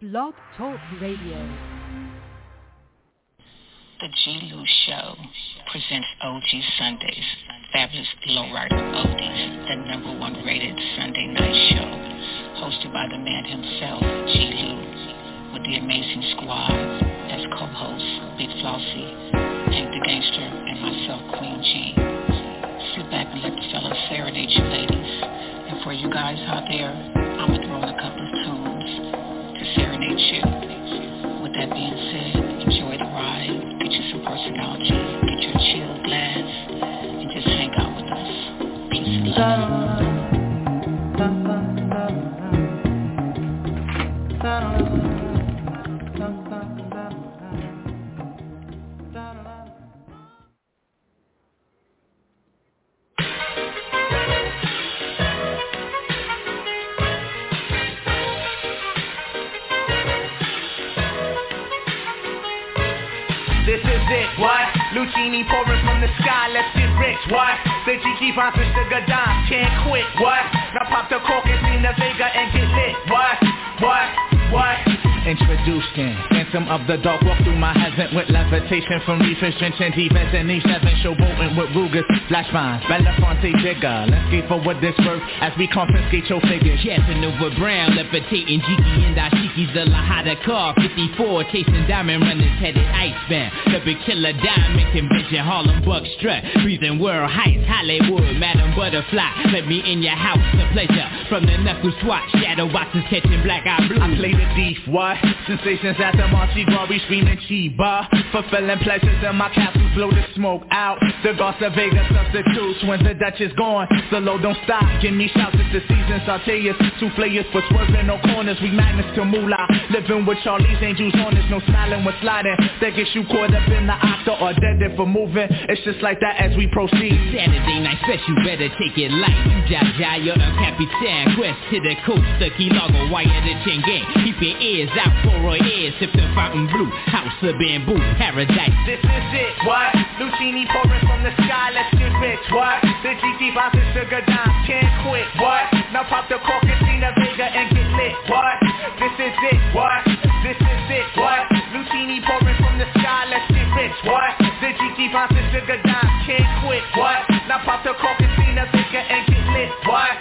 Blog Talk Radio. The G. Lou Show presents OG Sundays, fabulous lowrider oldies, the number one rated Sunday night show, hosted by the man himself, G. Lou, with the amazing squad as co-hosts Big Flossie, Hank the Gangster, and myself, Queen Jean. Sit back and let the fellas serenade you ladies, and for you guys out there, I'm gonna throw in a couple of tunes to serenade you. With that being said, enjoy the ride, get you some personality, get your chill glass, and just hang out with us. Peace and love. What? Lucini pouring from the sky, let's get rich. What? The G finds the sugar dime, can't quit. What? Now pop the cork and see the Vega and get lit. What? Introducing Phantom of the Dark, walk through my heaven with levitation from reefers, drenching defense and E7, showboating with Rugas, flash vines, Belafonte Jigger. Let's skate forward this verse as we confiscate your figures. Casanova Brown, levitating Jiki and Dashiki's the Lahada car, 54, chasing diamond runners, headed icebound. The big killer diamond convention, Harlem Buck strut, breathing world heights, Hollywood, Madam Butterfly. Let me in your house, the pleasure from the knuckle swat, shadow boxes catching black eye blue. I play the thief, what? Sensations at the Marchi Glory screaming Chiba, fulfilling pleasures in my castles, blow the smoke out. The Garza Vega substitutes when the Dutch is gone. The low don't stop, give me shouts at the season. Sauteas, souffleurs for swerving no corners. We magnets to moolah, living with Charlie's Angels on us. No smiling when sliding, that gets you caught up in the octa or dead for moving. It's just like that as we proceed. Saturday night special, better take it light. Jaja, you're the Capitan, quest to the coast, the Key Largo, wire the chain gang. Keep your ears out for Roy Ayers, sip the fountain blue, house of bamboo, paradise. This is it, what? Lucini pouring from the sky, let's get rich, what? The GT finds the sugar dime, can't quit, what? Now pop the cork and see the Vega and get lit, what? This is it, what? This is it, what? Lucini pouring from the sky, let's get rich, what? The GT finds the sugar dime, can't quit, what? Now pop the cork and see the Vega and get lit, what?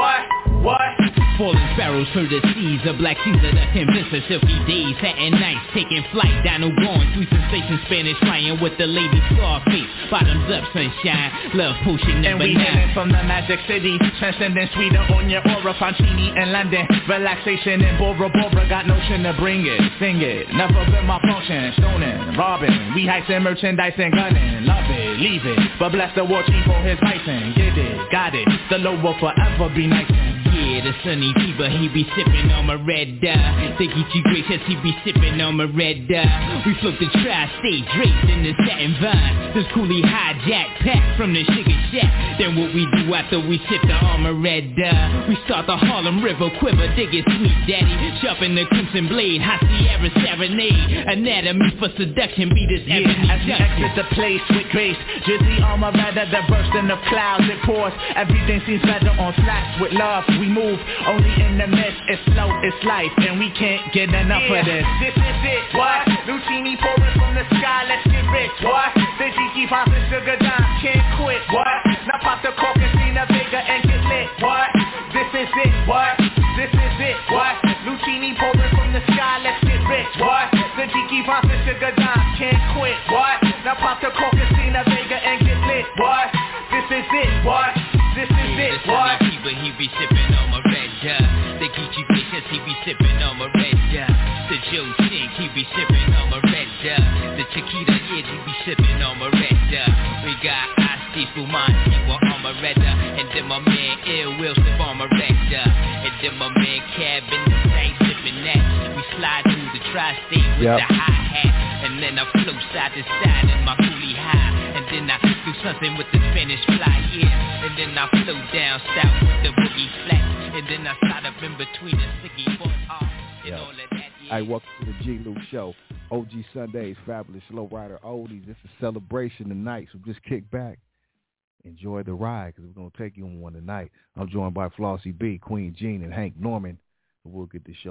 Falling sparrows through the seas, a black Caesar that convinced the silky days, satin nights, taking flight, Dino going, sweet sensation, Spanish flying with the lady Scarface, bottoms up, sunshine, love potion number 9. And we hailing from the magic city, transcending sweeter on your aura, Fontini in London, relaxation in Bora Bora, got notion to bring it, sing it, never been my function, stoning, robbing, we heisting merchandise and gunning, love it, leave it, but bless the war chief for his bison, get it, got it, the low will forever be nice. Yeah, the sunny fever, he be sipping on my red dye. Think he gracious, he be sipping on my red dye. We float the tri-state draped in the satin vine. This coolie hijack pack from the sugar shack. Then what we do after we sip the armor red dye? We start the Harlem River quiver, dig it sweet daddy. Sharpen the crimson blade, high Sierra serenade. Anatomy for seduction, be this ebony as we exit the place with grace. Drizzy armor rather the bursting of clouds, it pours. Everything seems better on flats with love. We move only in the mist, it's slow, it's life, and we can't get enough of this. This is it, what? Lucini pouring from the sky, let's get rich, what? The G finds the sugar dime, can't quit, what? Now pop the cork and see the Vega and get lit, what? This is it, what? This is it, what? Lucini pouring from the sky, let's get rich, what? The G finds the sugar dime, can't quit, what? Now pop the cork and see the Vega and get lit, what? This is it, what? This is it, what? He be sipping on my red dye. The Geechee Vicious, he be sipping on my red dye. The Joe Sink, he be sipping on my red dye. The Chiquita Edge, he be sipping on my red dye. We got Asti Fumanti, on my red dye. And then my man Ill Will sip on my red dye. And then my man Cabin, ain't sipping that. We slide through the tri-state with the hi-hat. And then I flow side to side in my coolie high. And then I do something with the Spanish fly, yeah. And then I flow down south with the boogie flat. And then I slide up in between the sticky boys and all of that, yeah. Hey, welcome to the G. Lou Show. OG Sundays, fabulous slow rider oldies. It's a celebration tonight, so just kick back, enjoy the ride, because we're going to take you on one tonight. I'm joined by Flossie B, Queen Jean, and Hank Norman. We'll get the show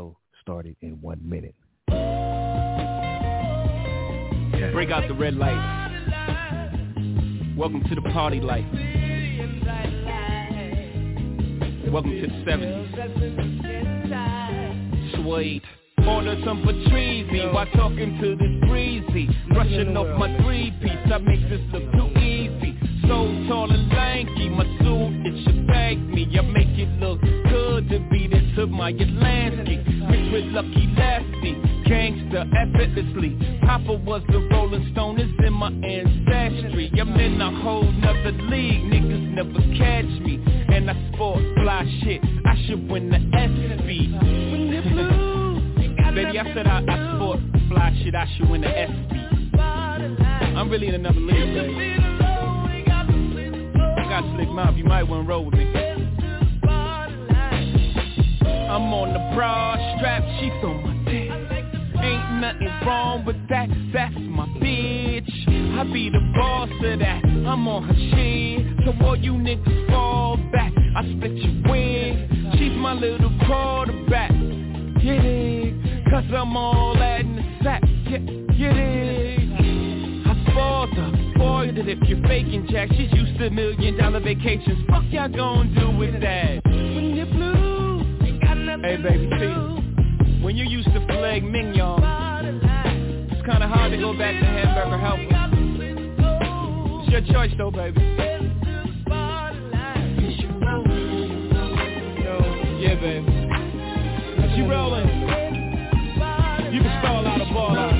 started in 1 minute. Break out the red light. Welcome to the party life. Welcome to the 70s. Suede. Order some Patrizzi while talking to this breezy. Brushing off my three-piece, I make this look too easy. So tall and lanky, my suit, it should thank me. I make it look good to be there to my Atlantic. Mixed with Lucky Lefty, gangster effortlessly. Papa was the Rolling Stone, it's in my ancestry. I'm in a whole nother league, niggas never catch me. And I sport fly shit, I should win the SB. When you're blue. Baby, I said I sport fly shit, I should win the SB. I'm really in another league, baby. I got slick mouth, you might wanna roll with me. I'm on the broad strap, she's on my dick. Ain't nothing wrong with that, that's my bitch. I be the boss of that, I'm on her shit. So all you niggas fall back, I split your wig. She's my little quarterback, get it? Cause I'm all that in the sack, get it? I spoiled it if you're faking Jack. She's used to $1 million vacations, fuck y'all gon' do with that? When you're blue, you got nothing. Hey baby, see, when you're used to filet mignon, it's kinda hard to go back to hamburger helper. It's your choice though, baby. Yeah, baby. She rolling. You can stall out a ball out.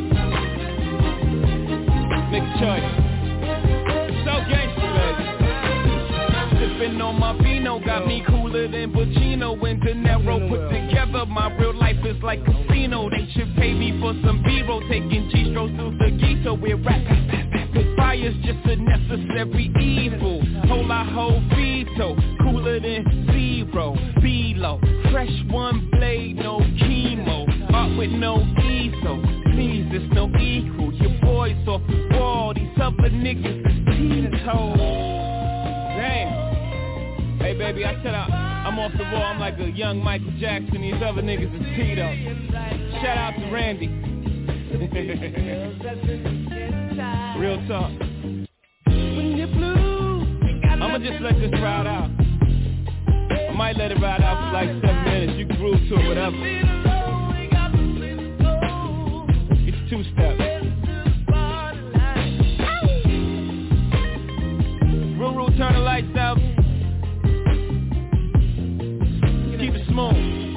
Make a choice. It's so gangsta, baby. Sippin' on my vino, got me cooler than Pacino and De Niro put together. My real life is like casino. They should pay me for some B-roll, taking G-strokes through the ghetto with rap. Cause fire's just a necessary evil. Whole veto, cooler than zero. B-low, fresh one blade, no chemo. Art with no ESO, please, there's no equal. Your boys off the wall, these other niggas Tito. Damn. Hey baby, I said I'm off the wall, I'm like a young Michael Jackson. These other niggas is Tito. Shout out to Randy. Real talk. When you're blue, I'ma just let this ride out. I might let it ride out for like 7 minutes. You can groove to it, whatever. It's two-step. Ruru, turn the lights out. Keep it smooth.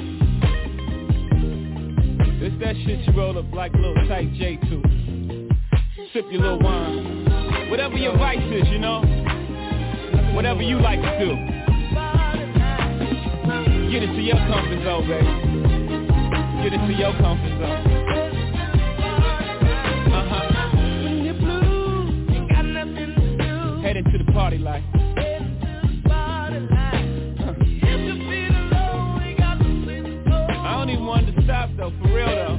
It's that shit you roll up like a little tight J2. Sip your little wine. Whatever your vice is, you know. Whatever you like to do. Get into your comfort zone, baby. Get into your comfort zone. When you're blue, you got nothing to do. Head into the party life. I don't even want to stop though, for real though.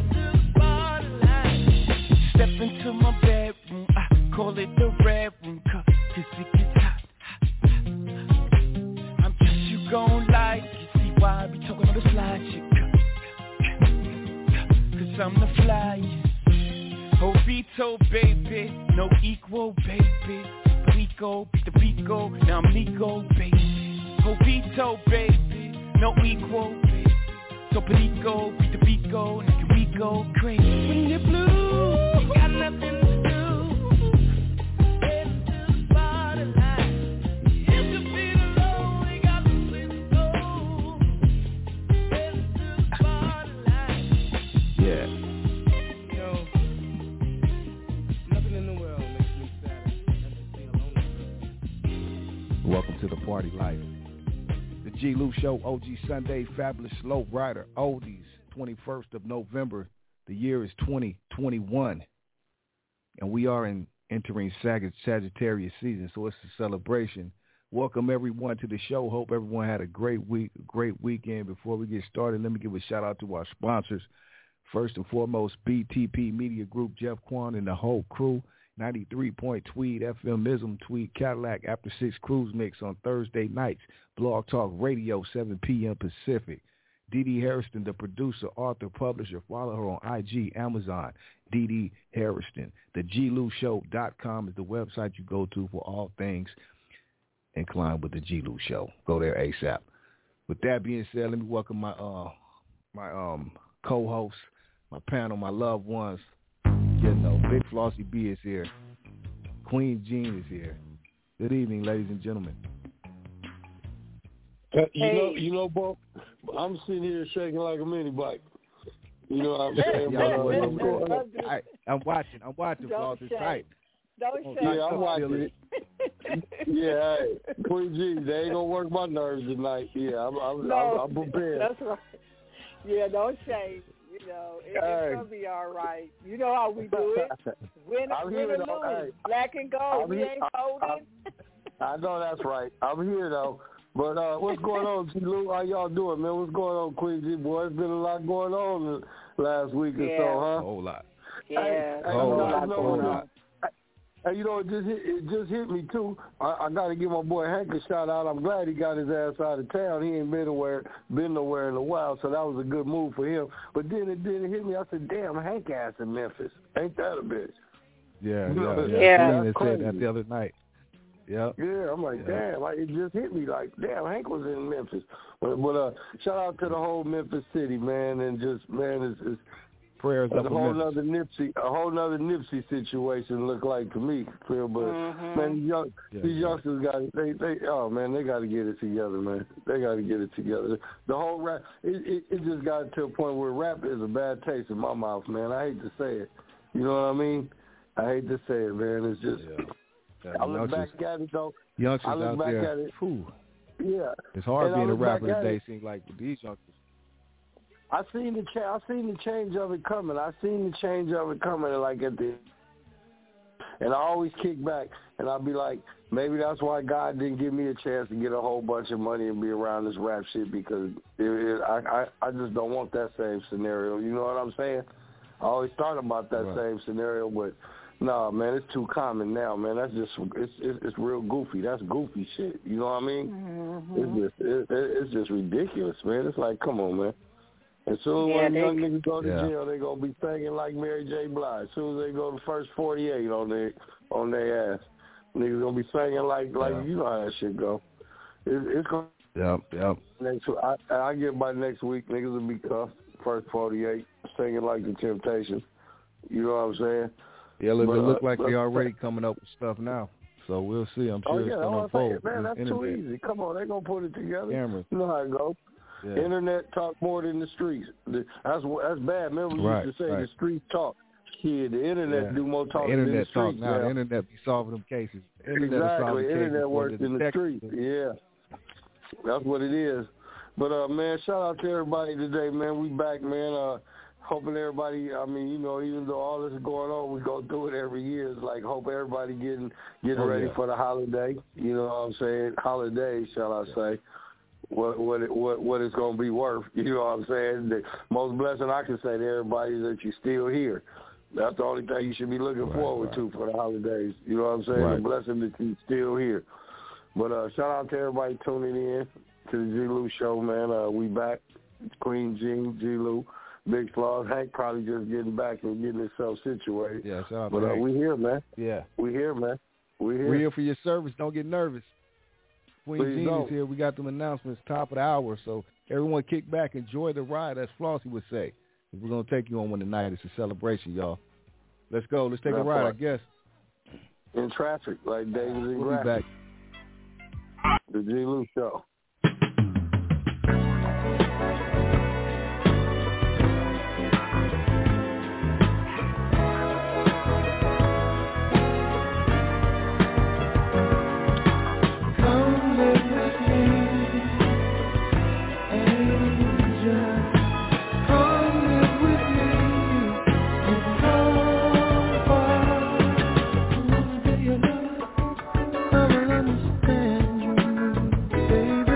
Step into my bedroom, I call it the red room, cause it gets hot. I'm just you gon' like it. Why I be talking on the fly shit? Cause I'm the flyest. Jovito, baby, no equal, baby. Rico, beat the Rico, now I'm Nico, baby. Jovito, baby, no equal, baby. So Perico, beat the Rico, now can we go crazy? When you're blue, you got nothing to do. Welcome to the party life. The G. Lou Show, OG Sunday, Fabulous Low Rider, Oldies, 21st of November. The year is 2021. And we are entering Sagittarius season, so it's a celebration. Welcome everyone to the show. Hope everyone had a great week, a great weekend. Before we get started, let me give a shout out to our sponsors. First and foremost, BTP Media Group, Jeff Quan and the whole crew. 93 Tweed, FMism, Tweed Cadillac, After 6 Cruise Mix on Thursday nights. Blog Talk Radio, 7 p.m. Pacific. DD Hairston, the producer, author, publisher. Follow her on IG, Amazon, DD Hairston. TheGLouShow.com is the website you go to for all things inclined with the G. Lou Show. Go there ASAP. With that being said, let me welcome my co-hosts, my panel, my loved ones. Big Flossie B is here. Queen Jean is here. Good evening, ladies and gentlemen. You know, Bo, I'm sitting here shaking like a mini bike. You know what I'm saying? I'm watching Flossie tight. Don't shake. Yeah, I'm watching it. Yeah, hey, Queen G, they ain't gonna work my nerves tonight. Yeah, I'm prepared. That's right. Yeah, don't shake. You know, it's gonna be all right. You know how we do it. Win or lose. Black and gold. We ain't holding. I know that's right. I'm here though. But what's going on, G. Lou? How y'all doing, man? What's going on, Queen G, boy? It's been a lot going on the last week or so, huh? A whole lot. Yeah. A whole lot. Hey, you know, it just hit me, too. I got to give my boy Hank a shout-out. I'm glad he got his ass out of town. He ain't been nowhere in a while, so that was a good move for him. But then it hit me. I said, damn, Hank ass in Memphis. Ain't that a bitch? Yeah. Yeah. Said that the other night. Yeah. Yeah, I'm like, damn. Like, it just hit me like, damn, Hank was in Memphis. But shout out to the whole Memphis city, man, and just, man, it's prayers up a whole nother Nipsey situation look like to me, Phil. But man, these youngsters got they got to get it together, man. They got to get it together. The whole rap, it just got to a point where rap is a bad taste in my mouth, man. I hate to say it. You know what I mean? I hate to say it, man. It's just I look back at it though. Youngsters I look out back there, at it. Whew. Yeah, it's hard being a rapper today. Seems like with these youngsters. I seen the change of it coming. Like at the, and I always kick back, and I'll be like, maybe that's why God didn't give me a chance to get a whole bunch of money and be around this rap shit, because I just don't want that same scenario. You know what I'm saying? I always thought about that same scenario, but no, man, it's too common now, man. That's just it's real goofy. That's goofy shit. You know what I mean? It's just ridiculous, man. It's like, come on, man. As soon as young niggas go to jail, they gonna be singing like Mary J. Blige. As soon as they go to First 48 on their ass, niggas gonna be singing like you know how that shit go. It's gonna. Yep. I get by next week, niggas will be cuffed. First 48 singing like the Temptations. You know what I'm saying? Yeah, it look like they already coming up with stuff now. So we'll see. I'm sure it's gonna unfold. Man, that's too easy. Come on, they gonna put it together. Cameras. You know how it goes. Yeah. Internet talk more than the streets. That's bad. Remember we used to say the streets talk. Kid, the internet do more talking than the streets. Now the internet be solving them cases. Exactly. Internet works in the streets. Yeah. That's what it is. But man, shout out to everybody today, man. We back, man. Hoping everybody, I mean, you know, even though all this is going on, we go through it every year. It's like, hope everybody getting ready for the holiday. You know what I'm saying? Holidays, shall I say. What it's going to be worth. You know what I'm saying? The most blessing I can say to everybody is that you're still here. That's the only thing you should be looking forward to for the holidays. You know what I'm saying? The blessing that you're still here. But shout out to everybody tuning in to the G. Lou Show, man. We back. Queen Jean, G. Lou, Big Flaws. Hank probably just getting back and getting himself situated. Yeah, shout out to Hank. We here, man. Yeah. We here, man. We're here for your service. Don't get nervous. Queen Jean is here. We got them announcements top of the hour, so everyone kick back, enjoy the ride, as Flossie would say. We're going to take you on one tonight. It's a celebration, y'all. Let's go. Let's take a ride, I guess. In traffic, like David and We'll be back. The G. Lou Show. Baby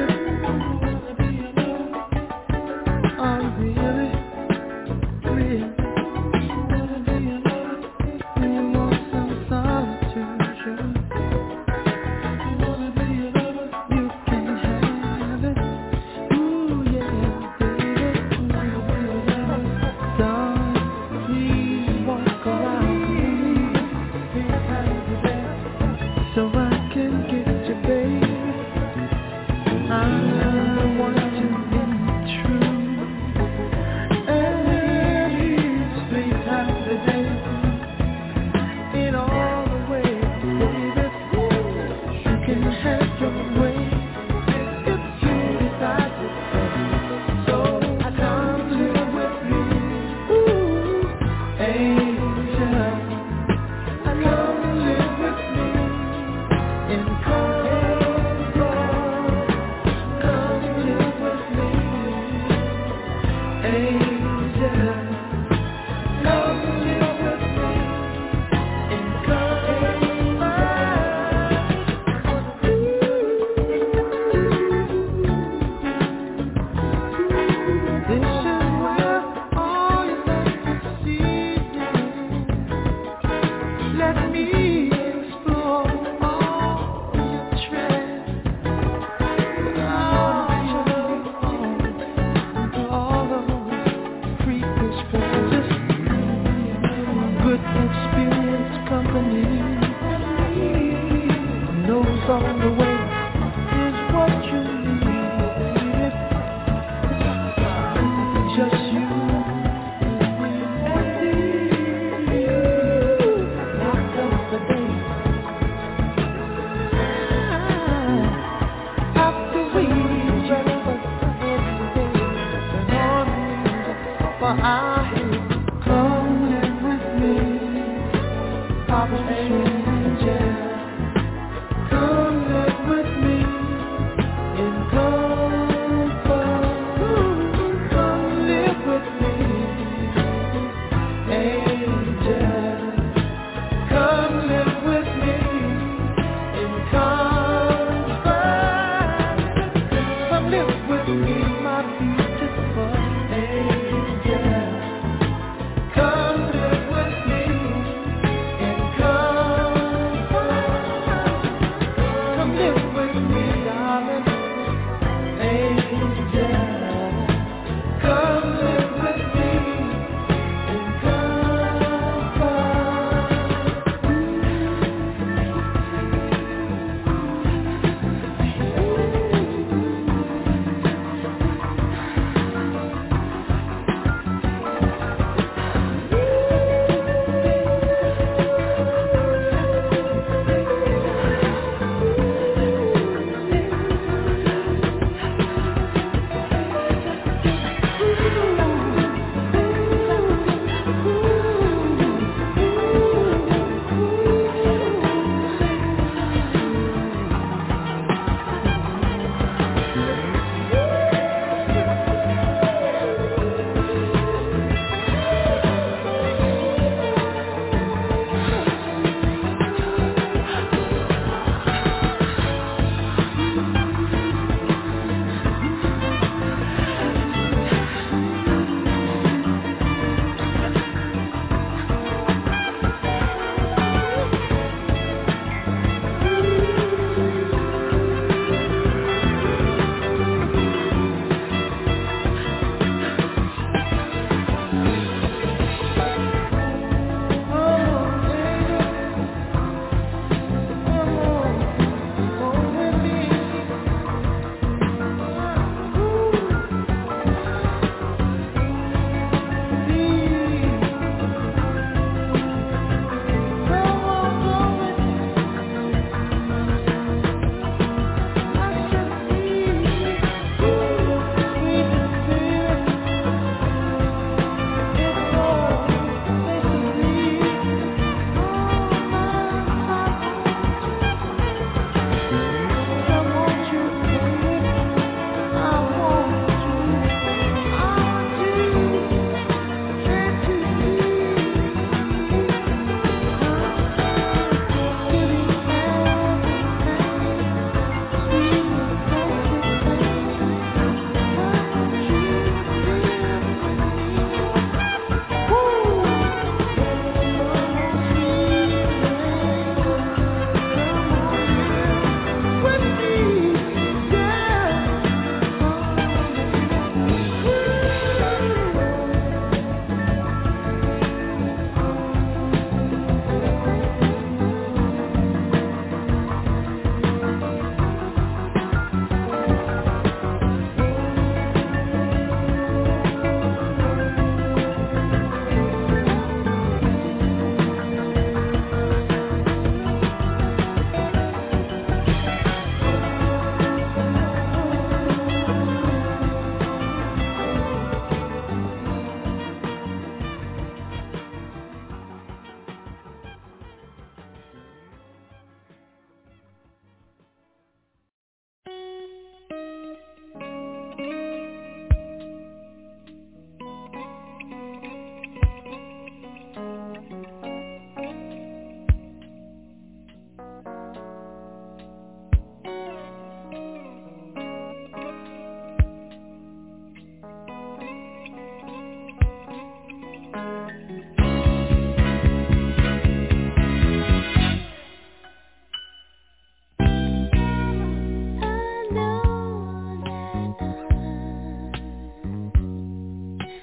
Live with me, my beautiful angel.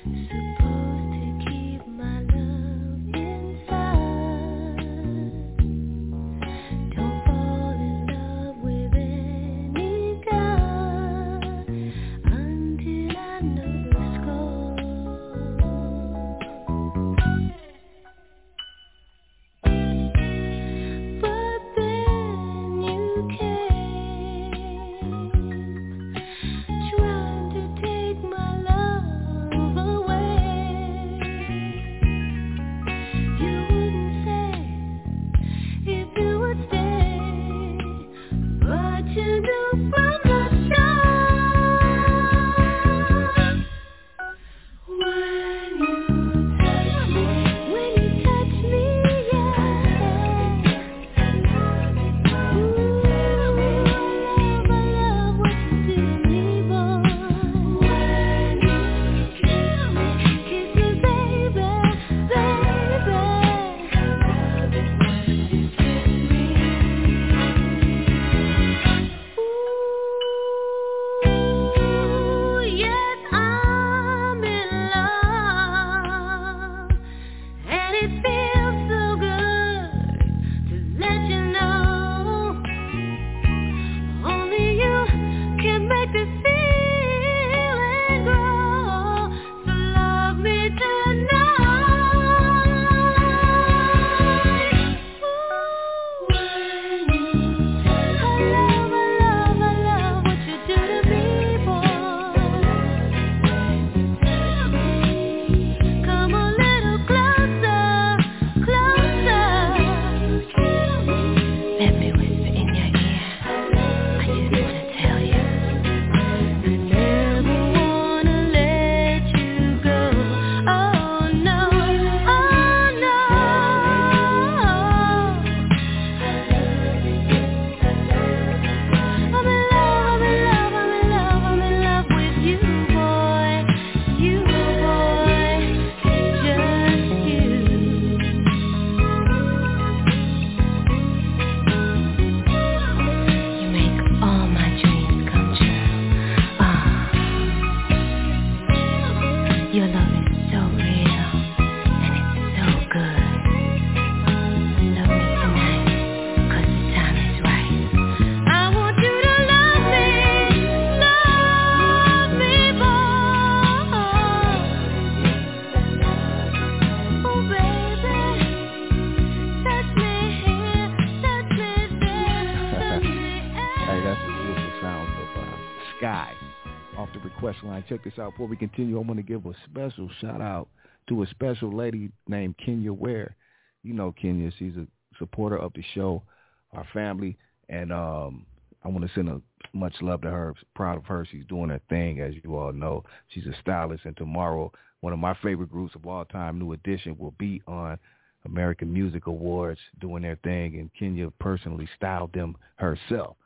Line. Check this out. Before we continue, I want to give a special shout out to a special lady named Kenya Ware. You know Kenya. She's a supporter of the show, our family, and I want to send a much love to her. Proud of her. She's doing her thing, as you all know. She's a stylist, and tomorrow, one of my favorite groups of all time, New Edition, will be on American Music Awards doing their thing, and Kenya personally styled them herself.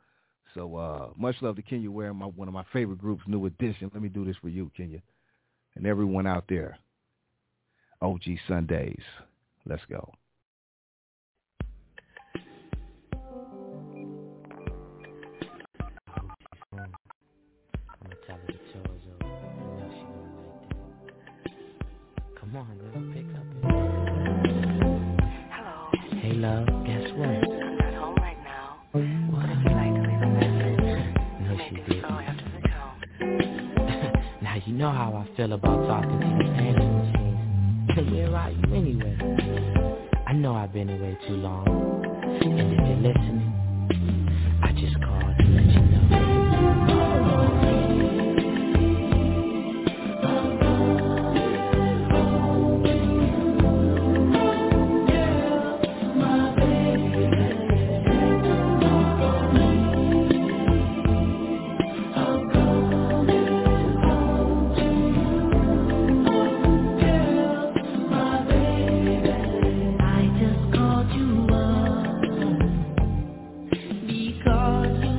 So much love to Kenya Ware, one of my favorite groups, New Edition. Let me do this for you, Kenya, and everyone out there. OG Sundays. Let's go. I'm gonna tell her the chores over. I know she gonna like that. Come on, girl, pick up. Hello. Hey, love. Guess what? I'm not home right now. What? Would you like to leave a message? No, she didn't. After the tone. Now you know how I feel about talking to these answering machines. Where are you anyway? I know I've been away too long, and if you're listening, I just called to let you know. Because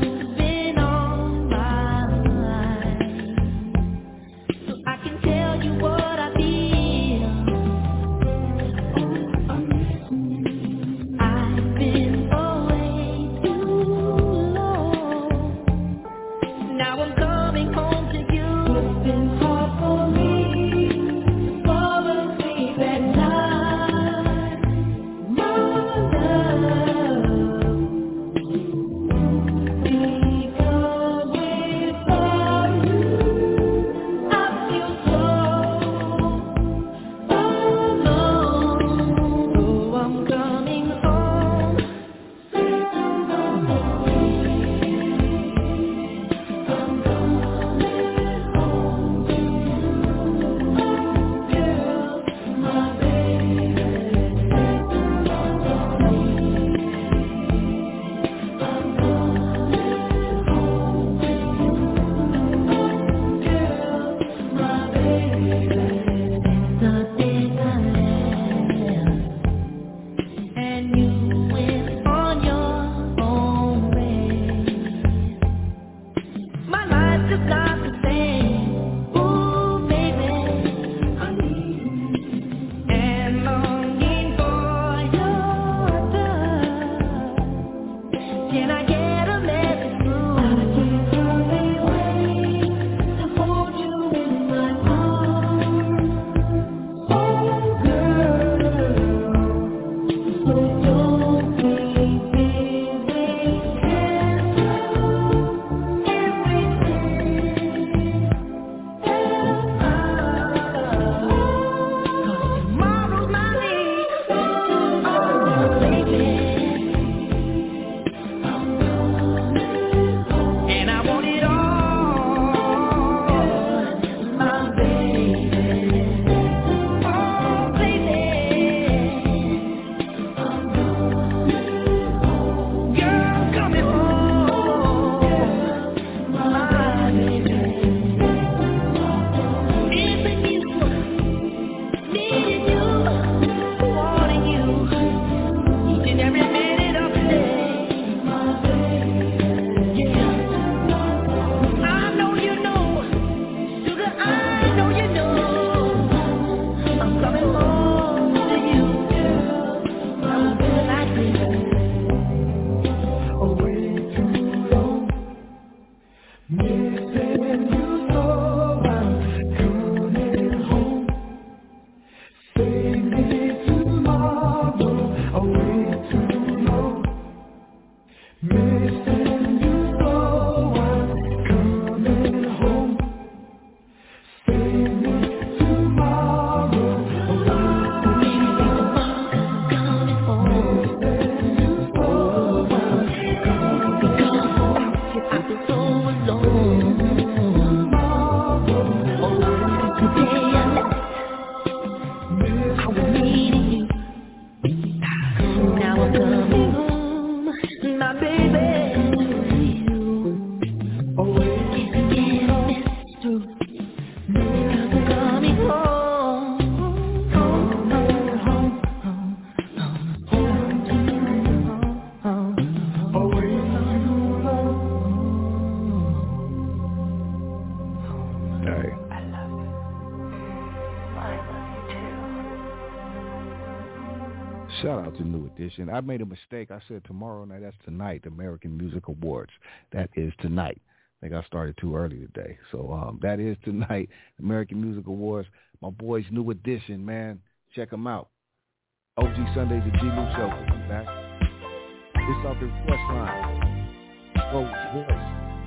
Shout out to New Edition. I made a mistake. I said tomorrow night. That's tonight, the American Music Awards. That is tonight. I think I started too early today. So that is tonight, American Music Awards. My boys, New Edition, man. Check them out. OG Sundays, the G Lou Show. We'll be back. It's off the request line. Voice.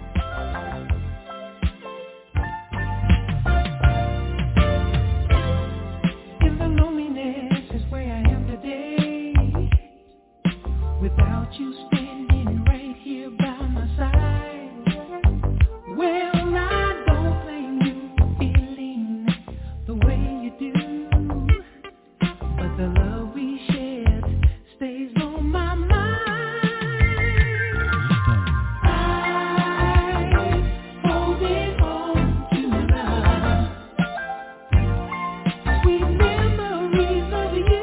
Without you standing right here by my side, well, I don't blame you for feeling the way you do, but the love we shared stays on my mind. I'm holding on to love, sweet memories of you.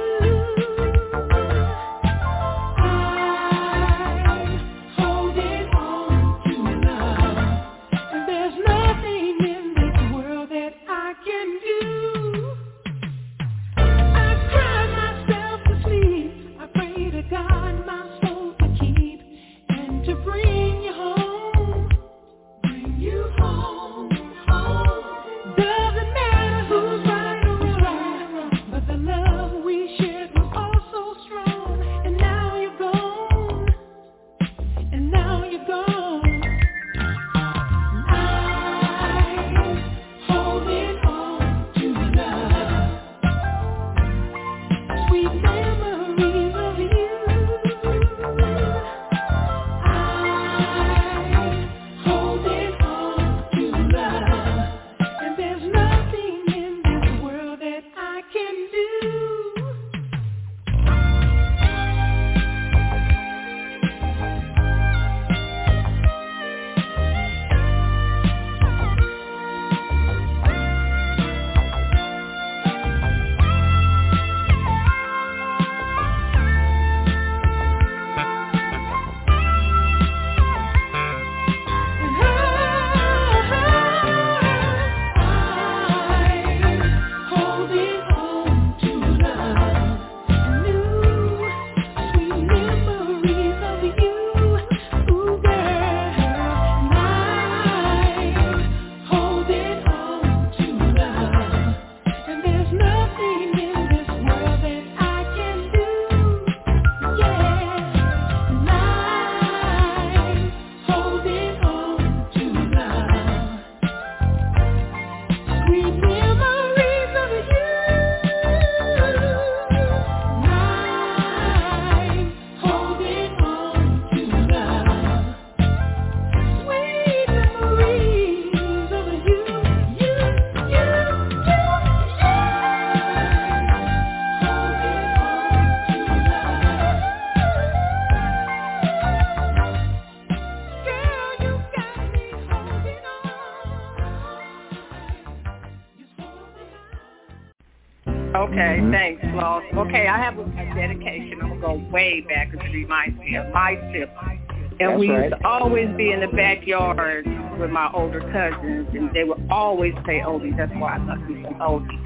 Okay, thanks, Floss. Okay, I have a dedication. I'm going to go way back because it reminds me of my sibling. And we used to always be in the backyard with my older cousins, and they would always play oldies. That's why I love me some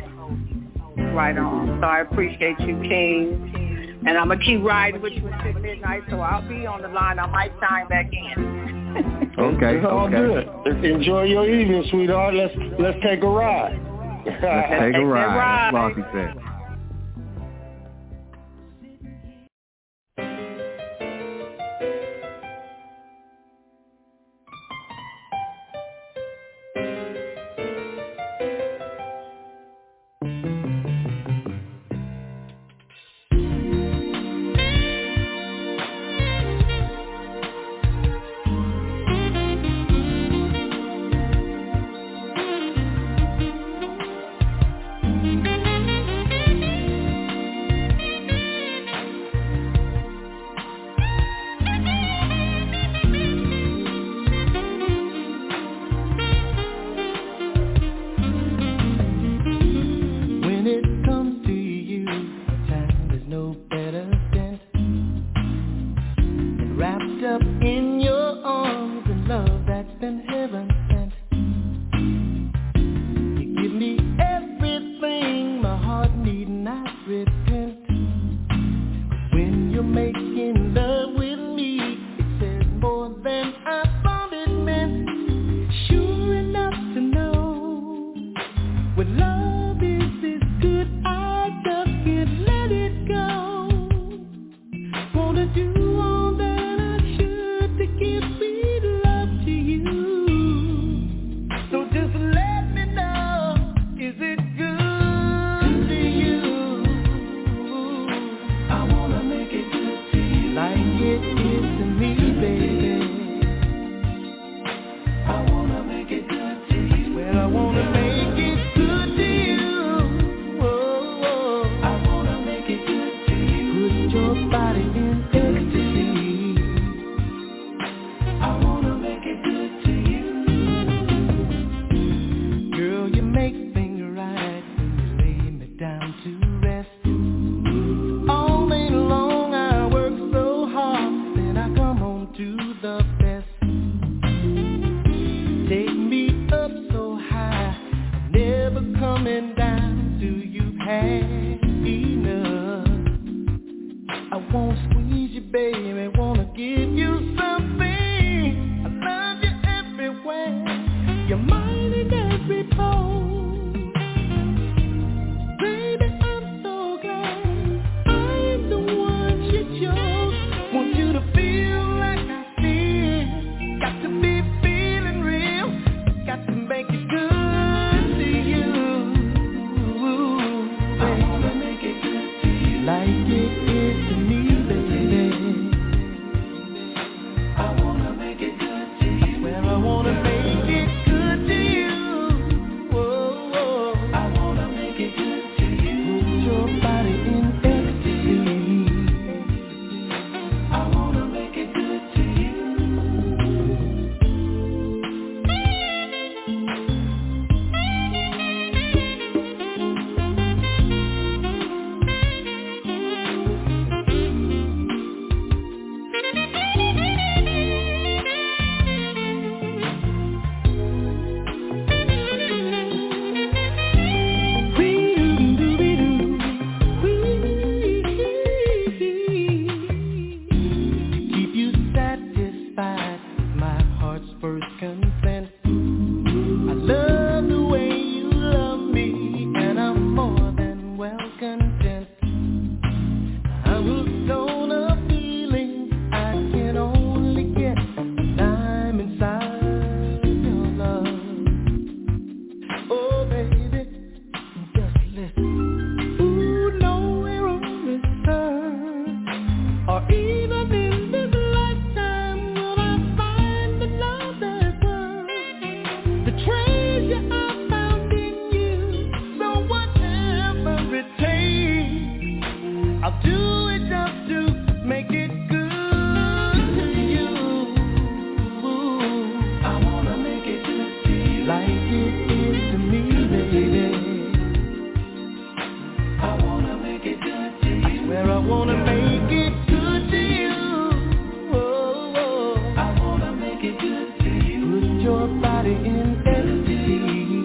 oldies. Right on. So I appreciate you, King. And I'm going to keep riding with you until midnight, so I'll be on the line. I might chime back in. Okay, it's all good. Enjoy your evening, sweetheart. Let's take a ride. Let's take a ride. That's Flossy said. I'll do it just to make it good to you. I wanna make it good to you, like it is to me, baby. I wanna make it good to you. I swear I wanna make it good to you. I wanna make it good to you. Put your body in ecstasy.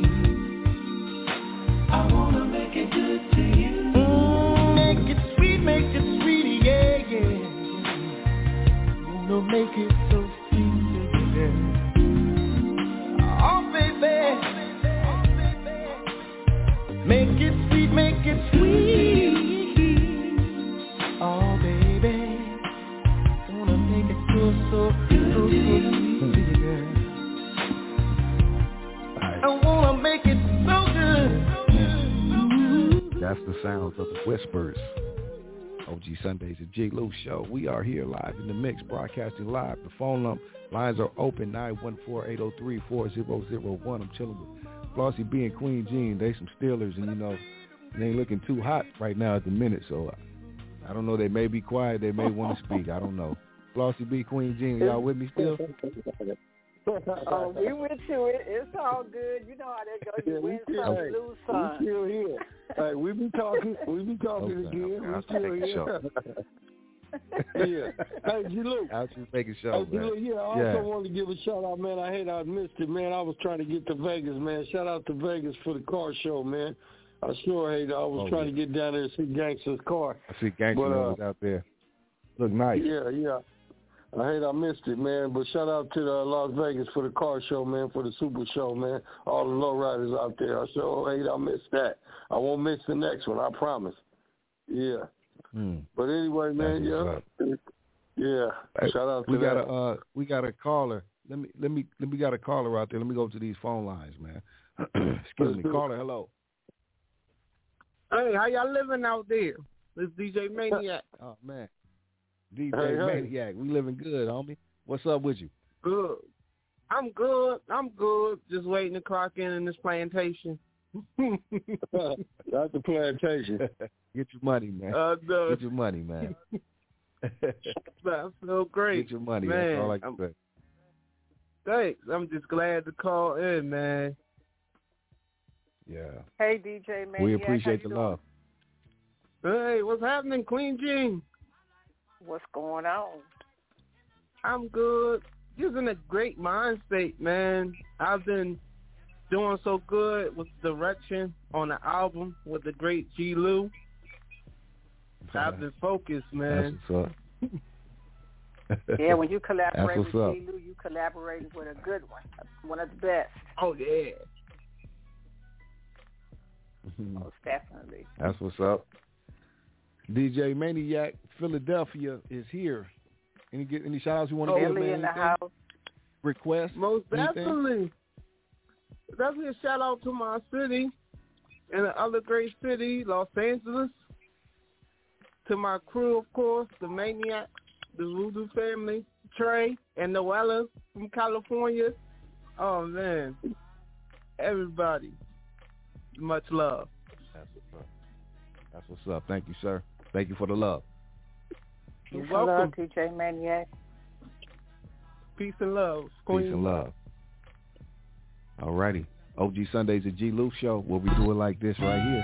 I wanna make it good to you. Make it sweet, yeah, yeah. Wanna make it so sweet, yeah. Oh, baby. Make it sweet. Oh, baby. Wanna make it so sweet, yeah. I wanna make it so good. That's the sounds of the Whispers. OG Sundays, the G. Lou Show. We are here live in the mix, broadcasting live. The phone lines are open, 914-803-4001. I'm chilling with Flossie B and Queen Jean. They some Steelers, and they ain't looking too hot right now at the minute. So I don't know. They may be quiet. They may want to speak. I don't know. Flossie B, Queen Jean, y'all with me still? Oh, we with you. It's all good. You know how that goes. You win some, lose some. We still here. Hey, we be talking again. We still here. Yeah. Hey, G-Luke. I was just making sure, man. Yeah, I also want to give a shout out, man. I hate I missed it, man. I was trying to get to Vegas, man. Shout out to Vegas for the car show, man. I sure hate I was trying to get down there and see Gangsta's car. I see Gangsta was out there. Look nice. Yeah. I hate I missed it, man. But shout out to Las Vegas for the car show, man, for the Super Show, man. All the lowriders out there. I sure hate I missed that. I won't miss the next one, I promise. Yeah. But anyway, man, yeah. Shout out to that. We got a caller. Let me got a caller out there. Let me go to these phone lines, man. Excuse me, caller. Hello. Hey, how y'all living out there? This DJ Maniac. Oh man, DJ Maniac. We living good, homie. What's up with you? Good. I'm good. Just waiting to clock in this plantation. That's the plantation. Get your money, man. No. Get your money, man. I feel great. Get your money. Man, that's all I can say. Thanks. I'm just glad to call in, man. Yeah. Hey, DJ Maniac. We appreciate the love. Hey, what's happening, Queen Jean? What's going on? I'm good. Just in a great mind state, man. I've been doing so good with direction on the album with the great G. Lou. I've been focused, man. That's what's up. Yeah, when you collaborate with G. up. Lou, you collaborated with a good one of the best. Oh, yeah. Most definitely. That's what's up. DJ Maniac, Philadelphia is here. Any shout outs you want to give, man? In the house. Request? Most definitely. Definitely a shout out to my city and the other great city, Los Angeles. To my crew, of course, the Maniac, the Voodoo family, Trey and Noella from California. Oh, man. Everybody. Much love. That's what's up. That's what's up. Thank you, sir. Thank you for the love. You're welcome. DJ Maniac. Peace and love. Queen. Peace and love. All righty. OG Sundays, the G. Lou Show. We'll be doing like this right here.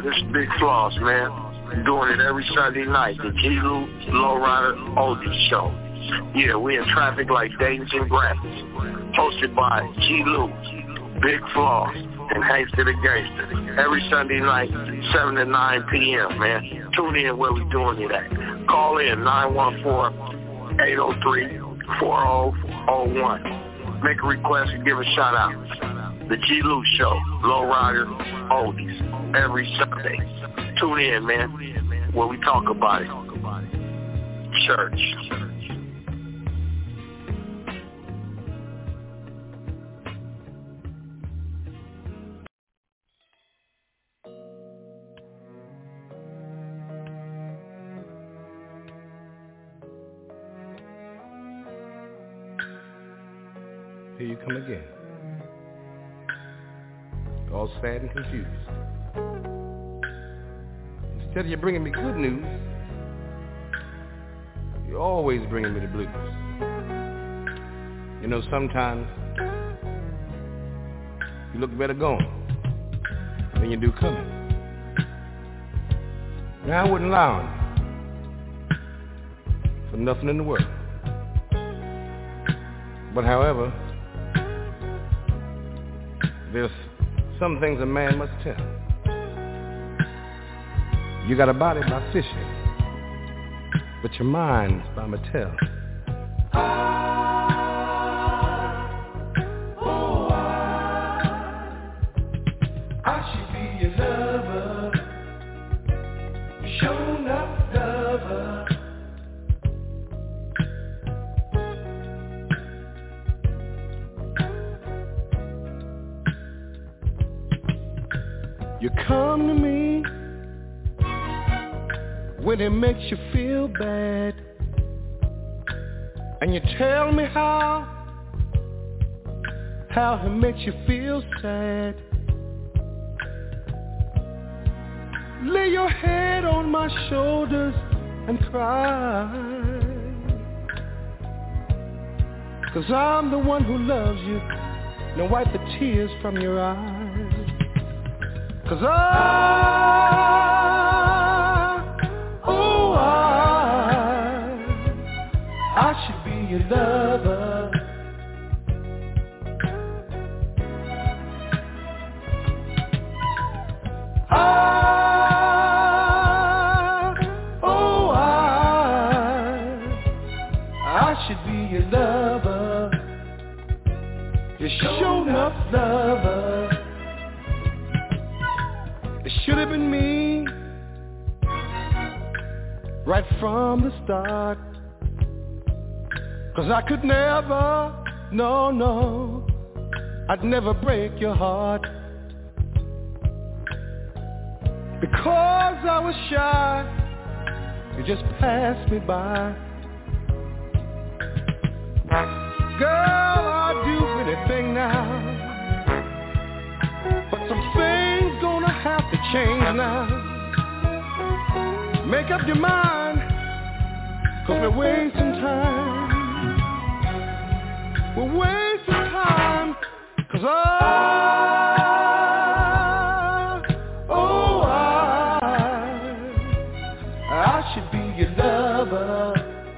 this is Big Floss, man. I'm doing it every Sunday night, the G. Lou Lowrider Oldies Show. Yeah, we in traffic like Dayton's and Grants. Hosted by G. Lou, Big Floss, and Hankster the Gangster. Every Sunday night, 7 to 9 p.m., man. Tune in where we doing it at. Call in 914-803-4001. Make a request and give a shout out. The G. Lou Show, Lowrider Oldies, every Sunday. Tune in, man, where we talk about it. Church. Here you come again. All sad and confused. Instead of you bringing me good news, you're always bringing me the blues. You know, sometimes you look better going than you do coming. Now I wouldn't lie on you for nothing in the world. But however, there's some things a man must tell. You got a body by fishing, but your mind's by Mattel. I should be your lover, shown up lover. You come to me when it makes you feel bad, and you tell me how it makes you feel sad. Lay your head on my shoulders and cry, 'cause I'm the one who loves you. Now wipe the tears from your eyes. 'Cause I should be your lover. I should be your lover. Your shown up lover. Should have been me right from the start, 'cause I could never, no, I'd never break your heart, because I was shy, you just passed me by. Girl, I'd do anything now, but some things gonna have to change now. Make up your mind, 'cause we're wasting time. We're wasting time, 'cause I should be your lover.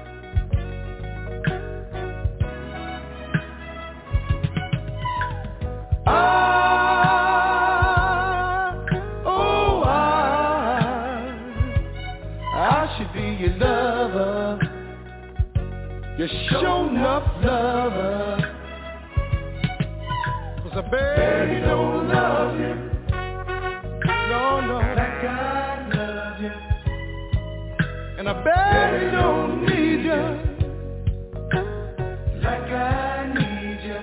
You're shown up lover, 'cause I barely don't love you. No, like I love you. And I barely don't need you, like I need you.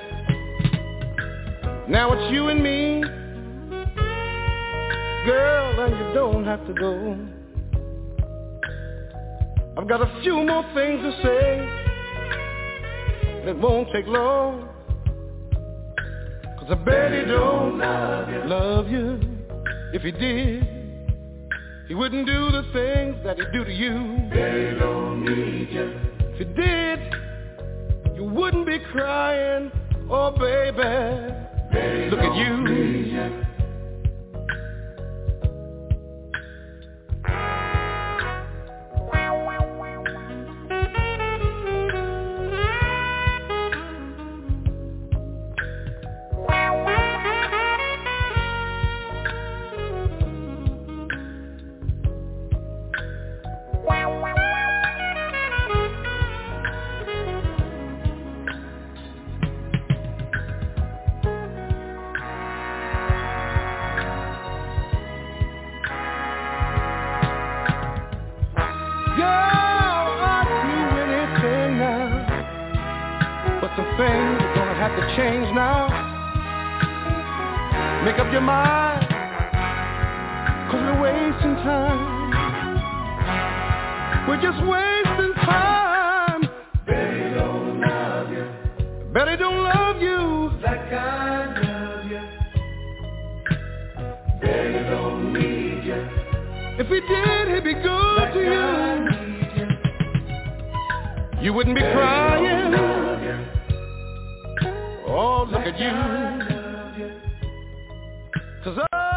Now it's you and me, girl, and you don't have to go. I've got a few more things to say, and it won't take long, 'cause I barely don't love you. If he did, he wouldn't do the things that he do to you. Barely don't need you. If he did, you wouldn't be crying. Oh baby, barely look at you. But some things are gonna have to change now. Make up your mind, 'cause we're wasting time. We're just wasting time. Betty don't love you. Betty don't love you like I love you. Betty don't need you. If he did, he'd be good like to you. You wouldn't be crying. Oh, look at you. 'Cause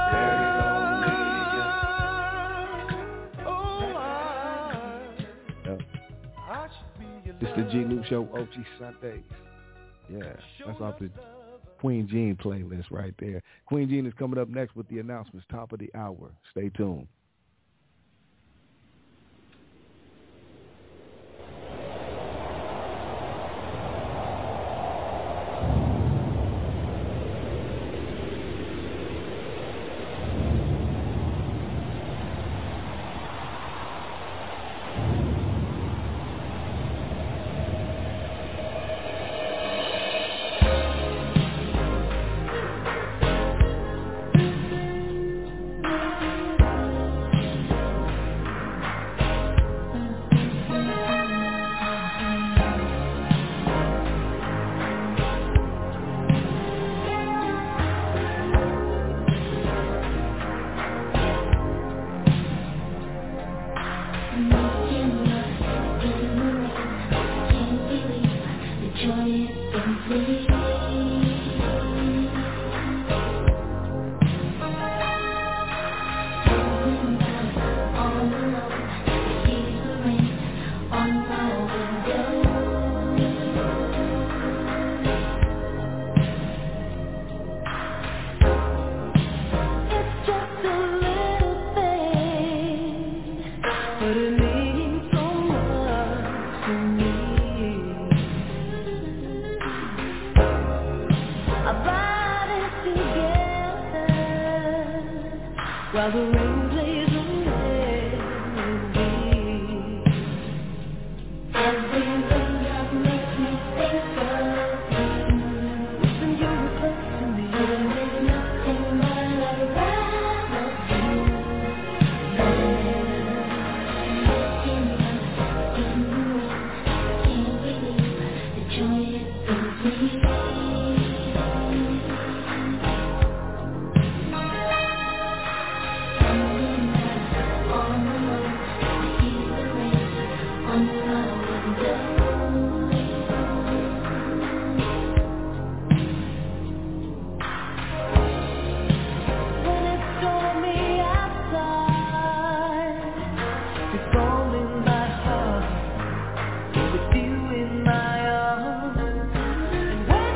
it's the G. Luke Show, OG Sundays. Yeah, that's off the Queen Jean playlist right there. Queen Jean is coming up next with the announcements, top of the hour. Stay tuned. With you in my arms, and when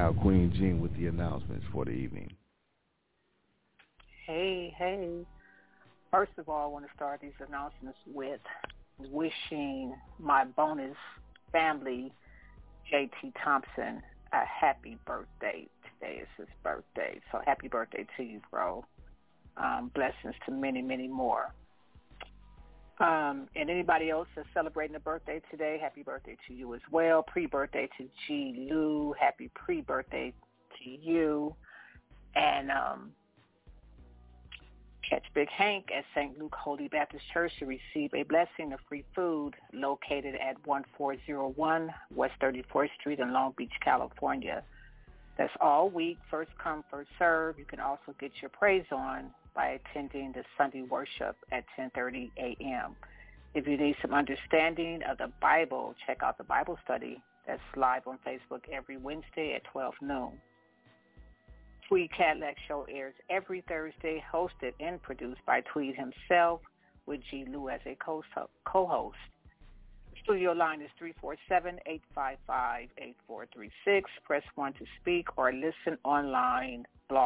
now Queen Jean with the announcements for the evening. Hey. First of all, I want to start these announcements with wishing my bonus family, J.T. Thompson, a happy birthday. Today is his birthday. So happy birthday to you, bro. Blessings to many, many more. And anybody else that's celebrating a birthday today, happy birthday to you as well. Pre-birthday to G. Lou. Happy pre-birthday to you. And catch Big Hank at St. Luke Holy Baptist Church to receive a blessing of free food located at 1401 West 34th Street in Long Beach, California. That's all week, first come, first serve. You can also get your praise on by attending the Sunday worship at 10:30 a.m. If you need some understanding of the Bible, check out the Bible study that's live on Facebook every Wednesday at 12 noon. Tweed Cadillac Show airs every Thursday, hosted and produced by Tweed himself, with G. Lou as a co-host. Studio line is 347-855-8436. Press 1 to speak or listen online,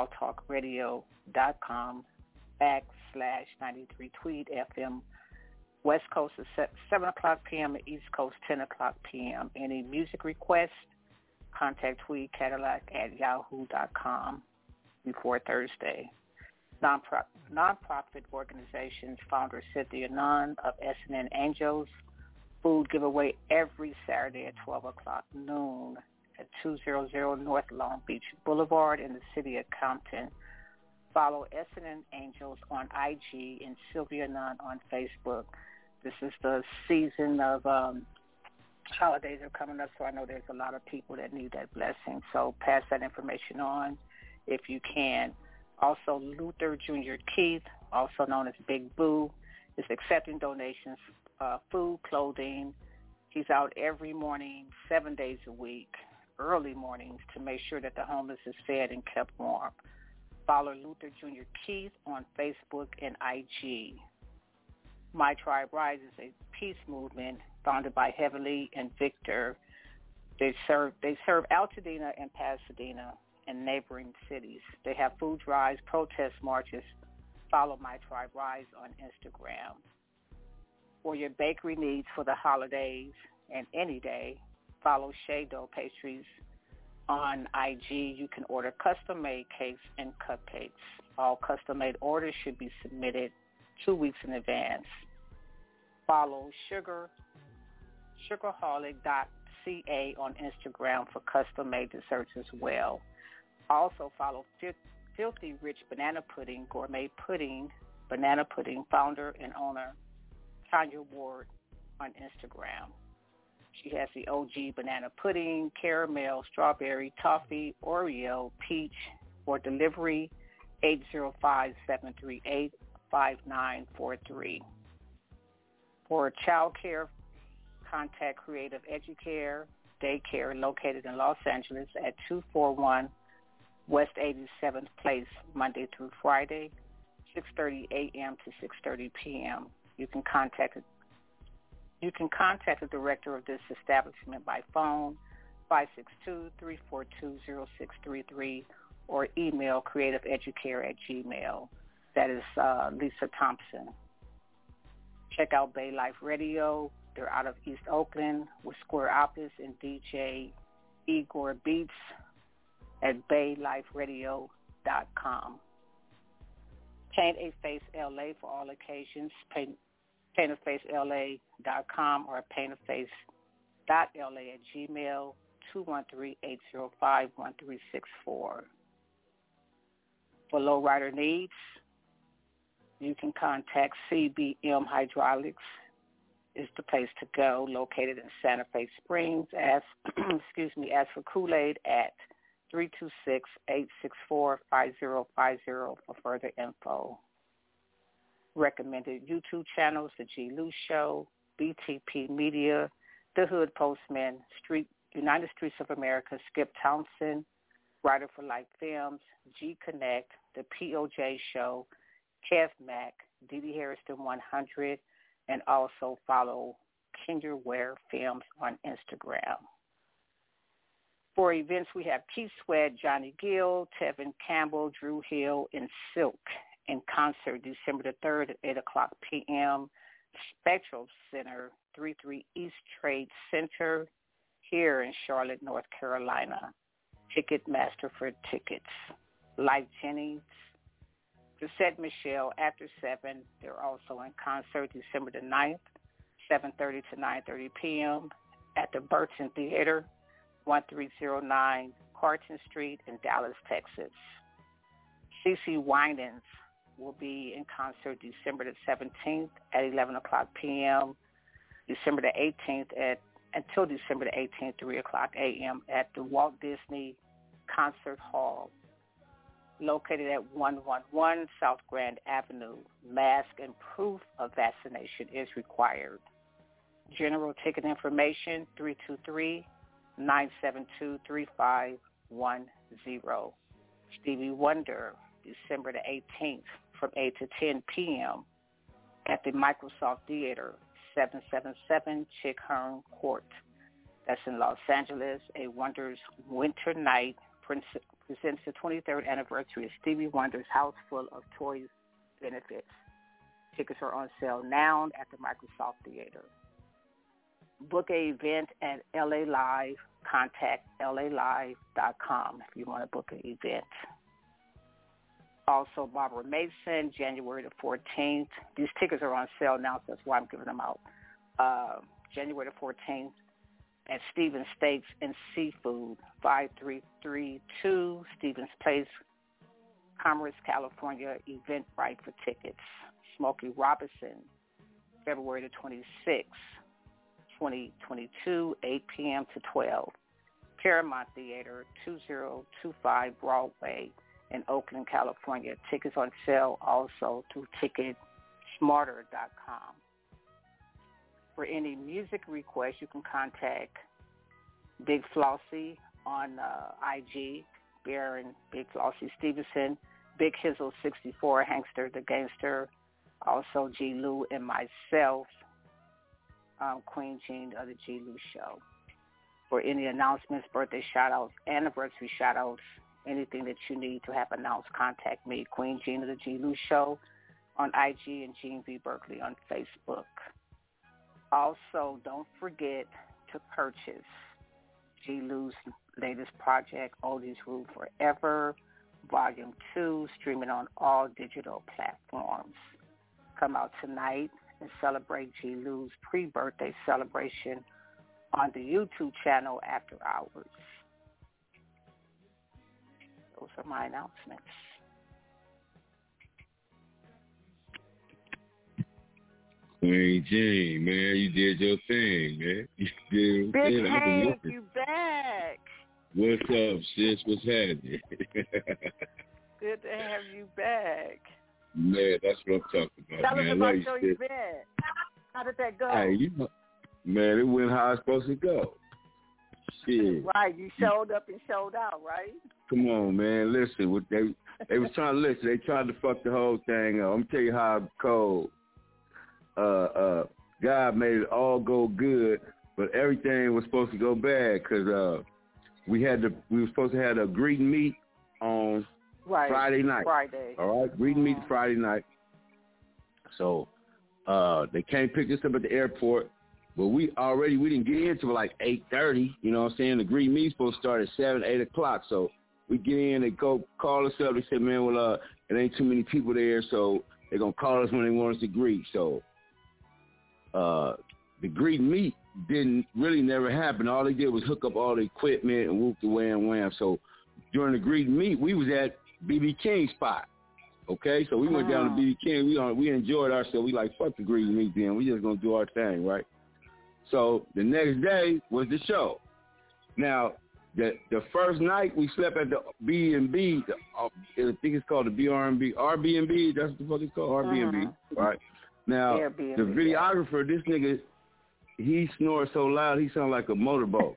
blogtalkradio.com/93 Tweed FM. West Coast is 7 o'clock p.m. and East Coast 10 o'clock p.m. Any music requests, contact Tweed Cadillac at yahoo.com before Thursday. Nonprofit organizations, founder Cynthia Nunn of S&N Angels, food giveaway every Saturday at 12 o'clock noon at 200 North Long Beach Boulevard in the city of Compton. Follow S&N Angels on IG and Sylvia Nunn on Facebook. This is the season of holidays are coming up, so I know there's a lot of people that need that blessing. So pass that information on if you can. Also, Luther Jr. Keith, also known as Big Boo, is accepting donations, food, clothing. He's out every morning, 7 days a week, early mornings, to make sure that the homeless is fed and kept warm. Follow Luther Jr. Keith on Facebook and IG. My Tribe Rise is a peace movement founded by Heavenly and Victor. They serve Altadena and Pasadena and neighboring cities. They have food drives, protest marches. Follow My Tribe Rise on Instagram. For your bakery needs for the holidays and any day, follow Shea Dough Pastries on IG. You can order custom-made cakes and cupcakes. All custom-made orders should be submitted 2 weeks in advance. Follow sugarholic.ca on Instagram for custom-made desserts as well. Also follow Filthy Rich Banana Pudding, Gourmet Pudding, Banana Pudding founder and owner Tanya Ward on Instagram. She has the OG banana pudding, caramel, strawberry, toffee, Oreo, peach. For delivery, 805-738-5943. For child care, contact Creative Educare Daycare located in Los Angeles at 241 West 87th Place, Monday through Friday, 6:30 a.m. to 6:30 p.m. You can contact the director of this establishment by phone, 562-342-0633, or email creativeeducare@gmail. That is Lisa Thompson. Check out Bay Life Radio. They're out of East Oakland with Square Opus and DJ Igor Beats at bayliferadio.com. Paint a Face LA for all occasions. paintafaceLA.com or paintaface.la@gmail, 213-805-1364. For lowrider needs, you can contact CBM Hydraulics. Is the place to go, located in Santa Fe Springs. Ask for Kool-Aid at 326-864-5050 for further info. Recommended YouTube channels: The G. Lou Show, BTP Media, The Hood Postman, United Streets of America, Skip Townsend, Writer for Life Films, G Connect, The POJ Show, Kev Mack, Dee Harrison 100, and also follow Kinder Ware Films on Instagram. For events, we have Keith Sweat, Johnny Gill, Tevin Campbell, Drew Hill, and Silk in concert December the 3rd at 8 o'clock p.m. Spectral Center, 33 East Trade Center here in Charlotte, North Carolina. Ticketmaster for tickets. Life Jennings, Cassette Michelle after 7. They're also in concert December the 9th, 7:30 to 9:30 p.m. at the Burton Theater, 1309 Carton Street in Dallas, Texas. CeCe Winans will be in concert December the 17th at 11 o'clock p.m., December the 18th until December the 18th, 3 o'clock a.m. at the Walt Disney Concert Hall, located at 111 South Grand Avenue. Mask and proof of vaccination is required. General ticket information, 323-972-3510. Stevie Wonder, December the 18th from 8 to 10 p.m. at the Microsoft Theater, 777 Chick Hearn Court. That's in Los Angeles. A Wonders Winter Night presents the 23rd anniversary of Stevie Wonder's House Full of Toys benefits. Tickets are on sale now at the Microsoft Theater. Book an event at LA Live. Contact lalive.com if you want to book an event. Also, Barbara Mason, January the 14th. These tickets are on sale now, so that's why I'm giving them out. January the 14th at Stevens Steaks and Seafood, 5332 Stevens Place, Commerce, California. Eventbrite for tickets. Smokey Robinson, February the 26th. 2022, 8 p.m. to 12. Paramount Theater, 2025 Broadway in Oakland, California. Tickets on sale also through TicketSmarter.com. For any music requests, you can contact Big Flossie on IG, Baron Big Flossie Stevenson, Big Hizzle 64, Hankster the Gangster, also G. Lou and myself, Queen Jean of the G. Lou Show. For any announcements, birthday shout-outs, anniversary shout-outs, anything that you need to have announced, contact me, Queen Jean of the G. Lou Show on IG and Jean V. Berkeley on Facebook. Also, don't forget to purchase G. Lou's latest project, Oldies Rule Forever, Volume 2, streaming on all digital platforms. Come out tonight and celebrate G. Lou's pre-birthday celebration on the YouTube channel after hours. Those are my announcements. Queen Jean, man, you did your thing, man. You did Big Hank, you back. What's up, sis? What's happening? Good to have you back. Man, that's what I'm talking about, Tell man. us about your event. How did that go? Hey, man, it went how it's supposed to go. Shit. Right, you showed up and showed out, right? Come on, man. Listen, they was trying to listen. They tried to fuck the whole thing up. I'm tell you how cold. God made it all go good, but everything was supposed to go bad because we were supposed to have a greet and meet on Friday night. All right, greet and meet Friday night. So they came pick us up at the airport, but we didn't get in until like 8:30. You know what I'm saying? The greet and meet supposed to start at 7, 8 o'clock. So we get in, they go call us up. They said, man, well, it ain't too many people there, so they're gonna call us when they want us to greet. So the greet and meet didn't really never happen. All they did was hook up all the equipment and whoop the wham. So during the greet and meet, we was at BB King's spot. Okay, so we went down to BB King. We enjoyed ourselves. We like, fuck the greet and meet then. We just gonna do our thing, right? So the next day was the show. Now the first night we slept at the B&B. I think it's called the Airbnb. That's what the fuck it's called, Airbnb. Right. Now Airbnb, the videographer, this nigga, he snores so loud he sounds like a motorboat.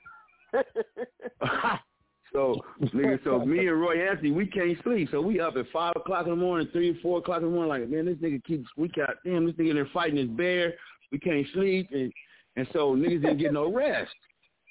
So me and Roy Anthony, we can't sleep. So we up at 5 o'clock in the morning, 3 or 4 o'clock in the morning, like, man, this nigga this nigga in there fighting his bear. We can't sleep. And so niggas didn't get no rest.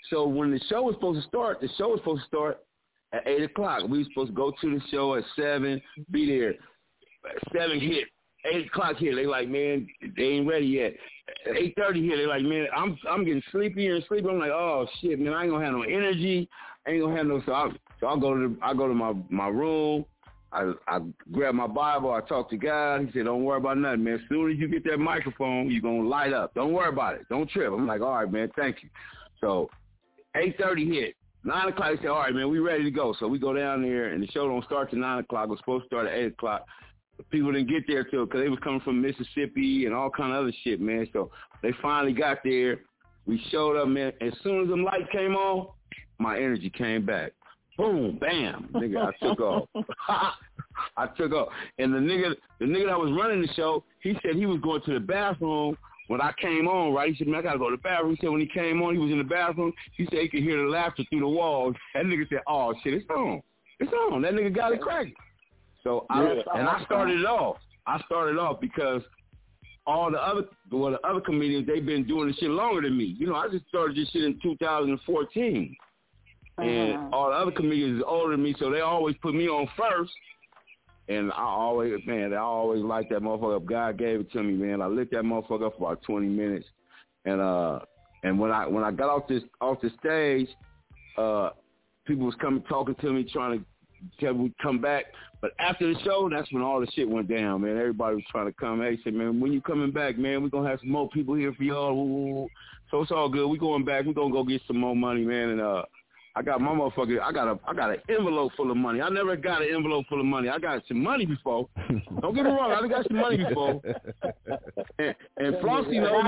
So when the show was supposed to start, at 8 o'clock. We were supposed to go to the show at 7, be there. 7 hit. 8 o'clock here. They like, man, they ain't ready yet. 8:30 here. They like, man, I'm getting sleepier and sleepier. I'm like, oh shit, man, I ain't gonna have no energy. I ain't gonna have no. So I go to my room. I grab my Bible. I talk to God. He said, don't worry about nothing, man. As soon as you get that microphone, you're gonna light up. Don't worry about it. Don't trip. I'm like, all right, man, thank you. So 8:30 hit. 9 o'clock, they said, all right, man, we ready to go. So we go down there, and the show don't start till 9 o'clock. It was supposed to start at 8 o'clock. People didn't get there till, because they was coming from Mississippi and all kind of other shit, man. So they finally got there. We showed up, man. As soon as them lights came on, my energy came back. Boom, bam, nigga, I took off. I took off. And the nigga that was running the show, he said he was going to the bathroom when I came on, right? He said, man, I got to go to the bathroom. He said when he came on, he was in the bathroom. He said he could hear the laughter through the walls. That nigga said, oh, shit, it's on. It's on. That nigga got it cracking. So I started it off. I started off because all the other comedians, they've been doing this shit longer than me. You know, I just started this shit in 2014. And all the other comedians is older than me, so they always put me on first. And I always liked that motherfucker up. God gave it to me, man. I lit that motherfucker up for about 20 minutes. And when I got off the stage, people was coming talking to me, trying to tell me come back. But after the show, that's when all the shit went down, man. Everybody was trying to come. Hey, said, man, when you coming back, man, we're going to have some more people here for y'all. So it's all good. We going back. We're going to go get some more money, man. And I got my motherfucker, I got an envelope full of money. I never got an envelope full of money. I got some money before. Don't get me wrong. I got some money before. And Flossie knows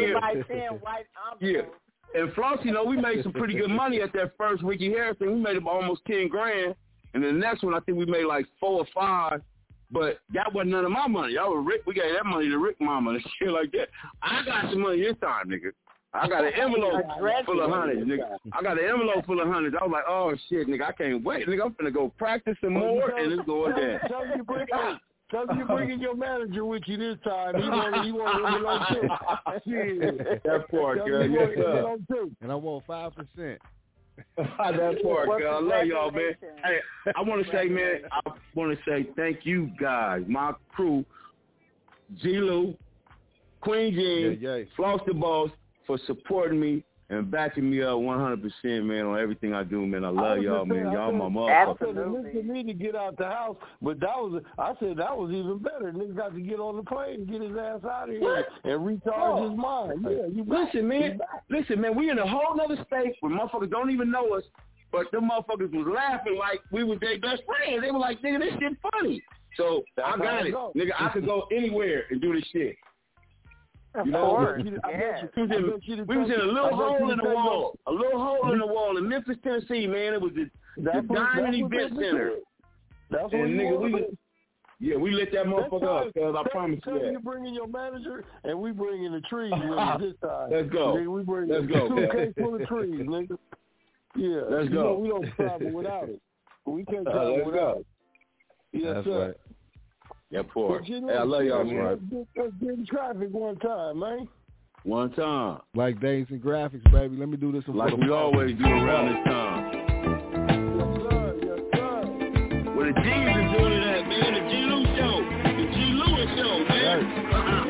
and Flossie we made some pretty good money at that first Ricky Harris thing. We made almost 10 grand. And the next one, I think we made like 4 or 5, but that wasn't none of my money. That was Rick. We gave that money to Rick Mama and shit like that. I got some money this time, nigga. I got an envelope full of hundreds, nigga. I got an envelope full of hundreds. I was like, oh shit, nigga, I can't wait, nigga. I'm finna go practice some more, and it's going down. Tell you bringing your manager with you this time. He want an envelope too. That part, girl. Yes, sir. And I want 5%. That part, girl. I love y'all, man. Hey, I want to say, man, thank you guys, my crew, G. Lou, Queen Jean, Floss the Boss, for supporting me and backing me up 100%, man, on everything I do, man. I love y'all, man. Y'all my motherfuckers. I said it meant to me to get out the house, but I said that was even better. Nigga got to get on the plane and get his ass out of here and recharge his mind. Yeah, listen, man, we in a whole nother state where motherfuckers don't even know us, but them motherfuckers was laughing like we was their best friends. They were like, nigga, this shit funny. So I got it. Nigga, I could go anywhere and do this shit. You know, we was in a little hole in the wall. A little hole in the wall in Memphis, Tennessee, man. It was the Diamond Event Center. That's what we lit that motherfucker up, cuz I promise you that. You bring in your manager, and we bring in the trees this time. Let's go. Nigga, we bring Let's go. 2 cases full of trees, nigga. Yeah. Let's go. We don't travel without it. We can't travel without it. Yes, that's sir. Right. Yeah, poor. Hey, I love y'all, man. Let's get in traffic one time, man. One time. Like Days and Graphics, baby. Let me do this. Like we always do around this time. Yes, sir. Well, the G's is doing it at, man. The G. Lou Show. The G. Lewis Show, man.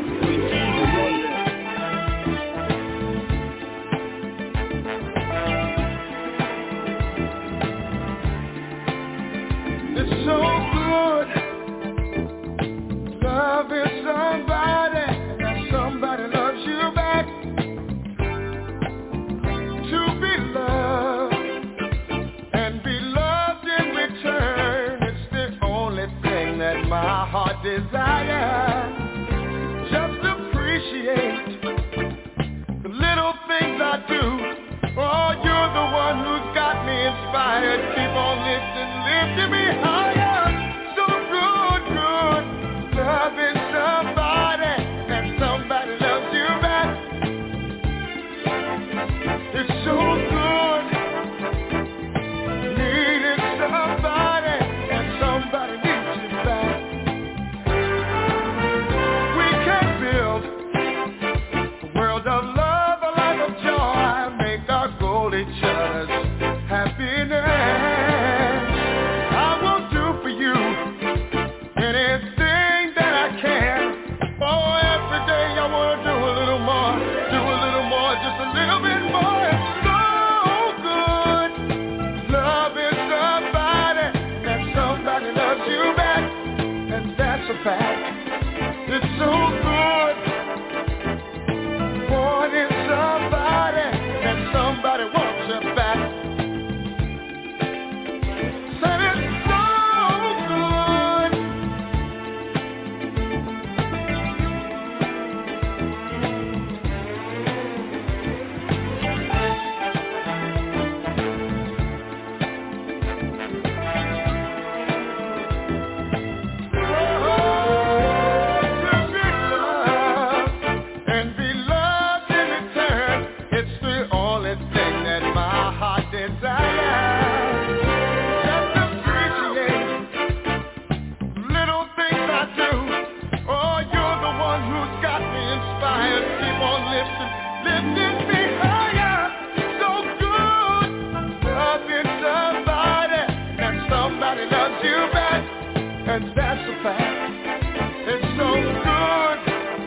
It's so good. Loving somebody, and somebody loves you back. To be loved and be loved in return, it's the only thing that my heart desires. Just appreciate the little things I do. Oh, you're the one who's got me inspired. Keep on lifting me higher. So good. Loving somebody and somebody loves you back. It's so good. Needing somebody and somebody needs you back. We can build fact. It's so good. Wanting somebody and somebody wants you back. Said it's so good. And that's a fact. It's so good.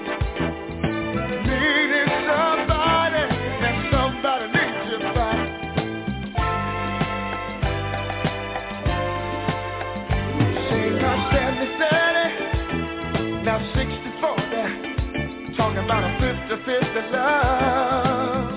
Needing somebody and somebody needs you back. Say now 70-30, now 60-40, talking about a 50-50 love.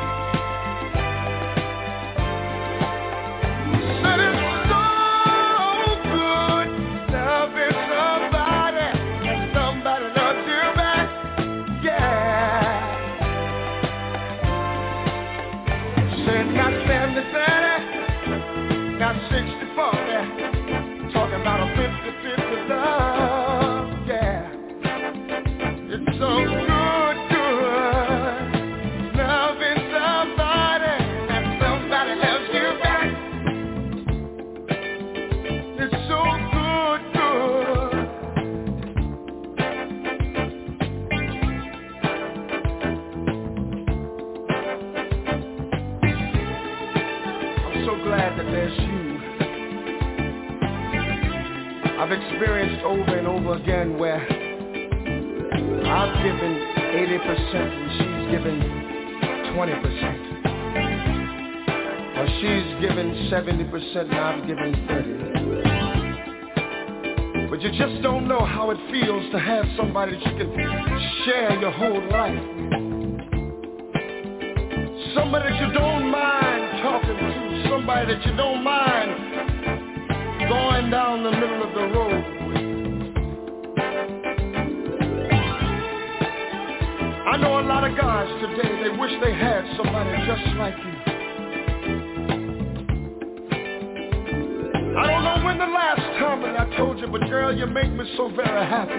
Not 60-40, talking about a 50-50 love, yeah. It's so good, good, loving somebody and somebody loves you back. It's so good, good. I'm so glad that there's you. I've experienced over and over again where I've given 80% and she's given 20%. Or she's given 70% and I've given 30%. But you just don't know how it feels to have somebody that you can share your whole life. Somebody that you don't mind talking to. Somebody that you don't mind going down the middle of the road with. I know a lot of guys today, they wish they had somebody just like you. I don't know when the last time that I told you, but girl, you make me so very happy.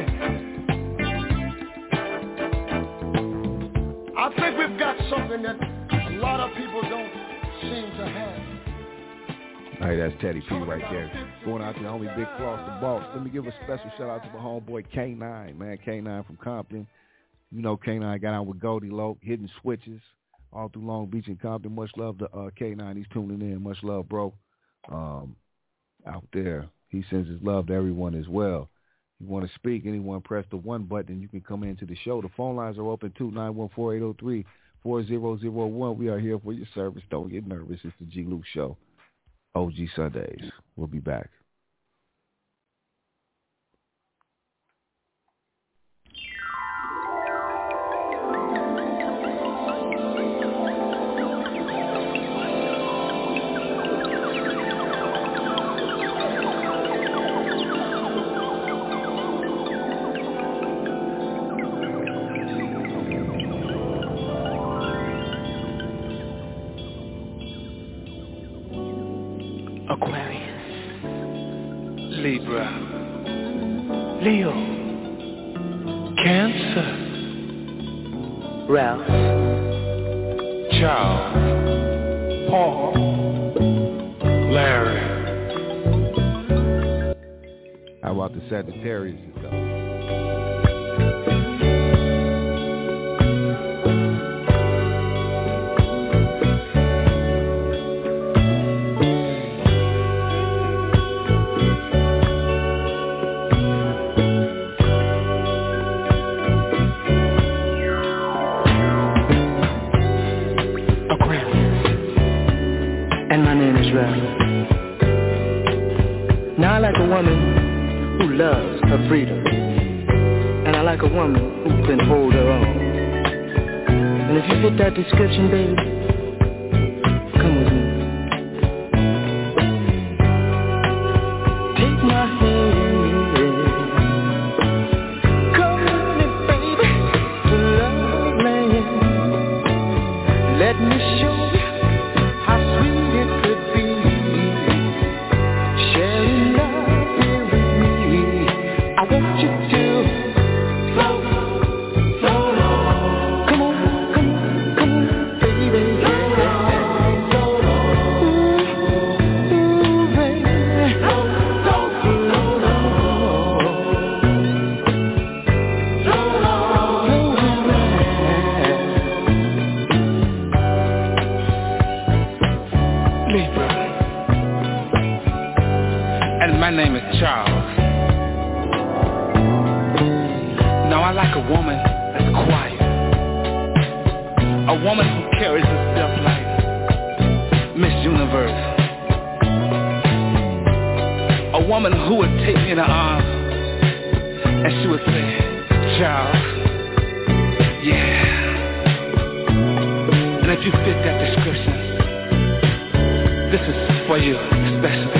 I think we've got something that a lot of people don't seem to have. All right, that's Teddy P right there. Going out to the homie Big Floss the Boss. Let me give a special shout out to my homeboy K9, man. K9 from Compton. You know K9 got out with Goldie Loc, hitting switches all through Long Beach and Compton. Much love to K9. He's tuning in. Much love, bro. Out there. He sends his love to everyone as well. If you want to speak, anyone press the 1 button. You can come into the show. The phone lines are open too, 914-803-4001. We are here for your service. Don't get nervous. It's the G. Luke Show. OG Sundays. We'll be back. Libra, Leo, Cancer, Ralph, Charles, Paul, Larry. How about the Sagittarius and stuff? Now I like a woman who loves her freedom. like a woman who can hold her own. And if you fit that description, baby, come with me. Take my hand, come with me, baby, to love land. Let me show you how sweet it could be, sharing love here with me. I want you to float, float on. Come on, come on, come on, baby. Float on, float on. Ooh, baby. Float, float, float on. Float on, float on. Libra. And my name is Charles. Now I like a woman that's quiet, a woman who carries herself like Miss Universe, a woman who would take me in her arms and she would say, Charles, yeah. And if you fit that description, this is for you especially.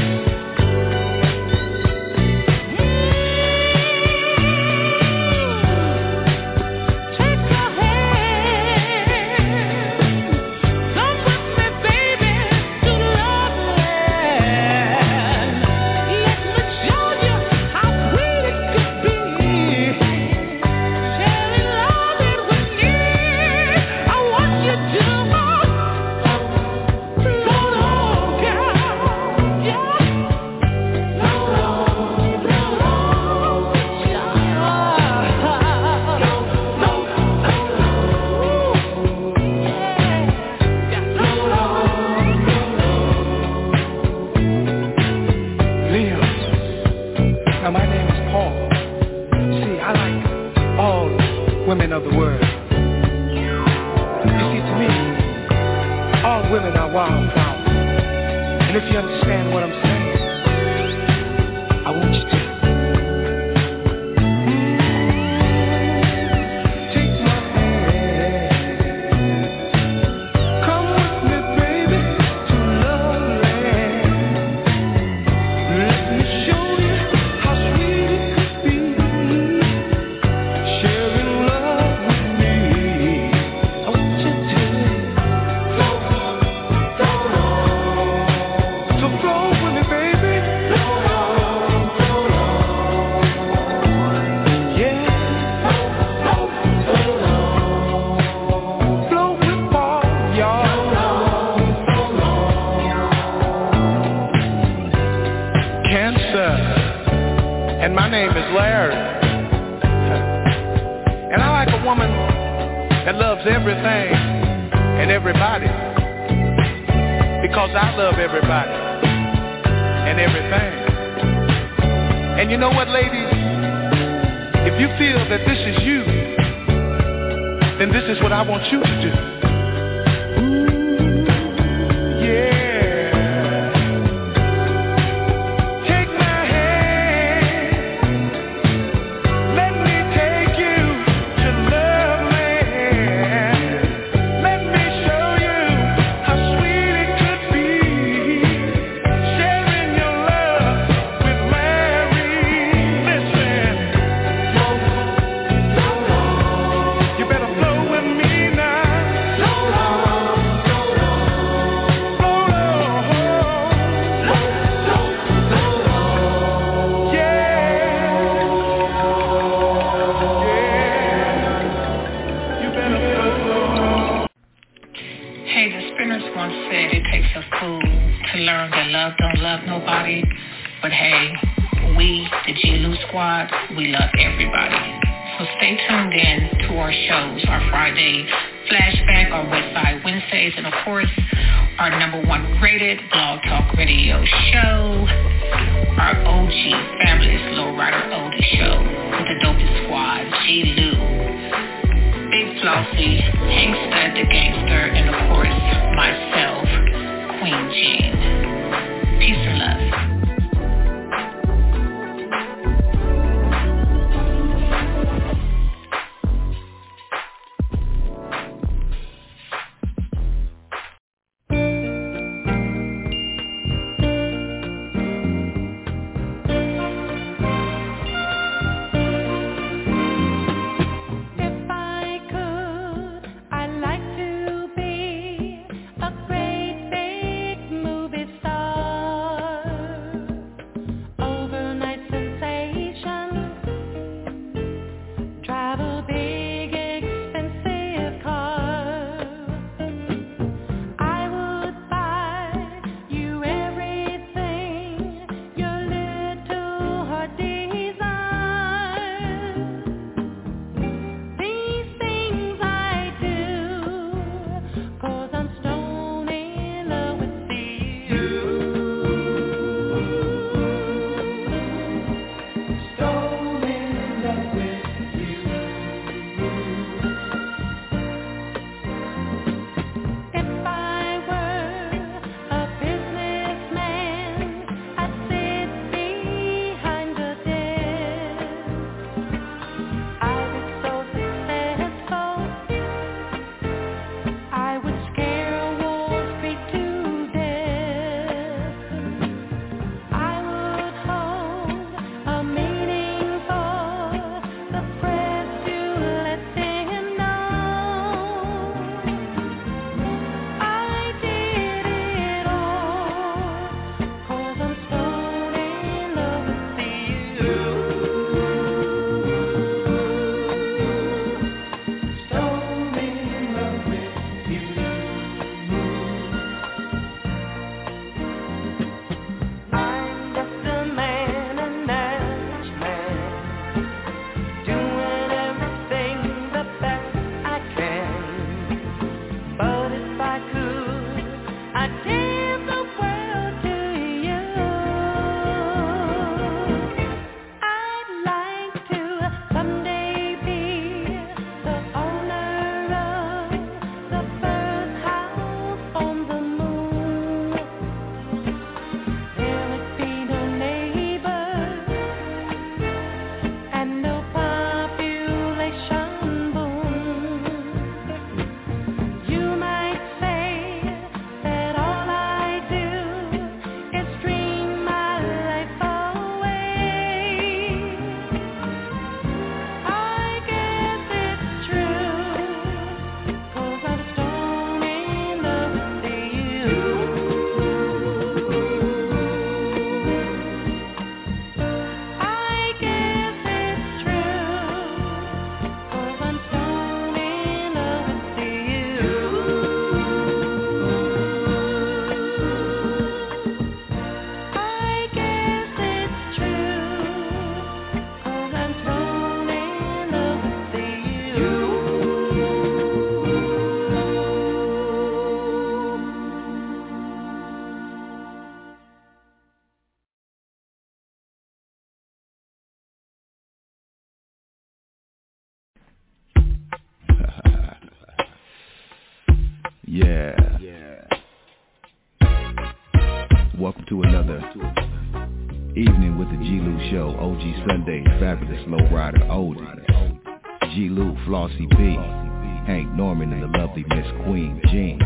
Welcome to another evening with the G. Lou Show. OG Sundays, Fabulous Lowrider, Oldies. G. Lou, Flossie B, Hank Norman, and the lovely Miss Queen Jean.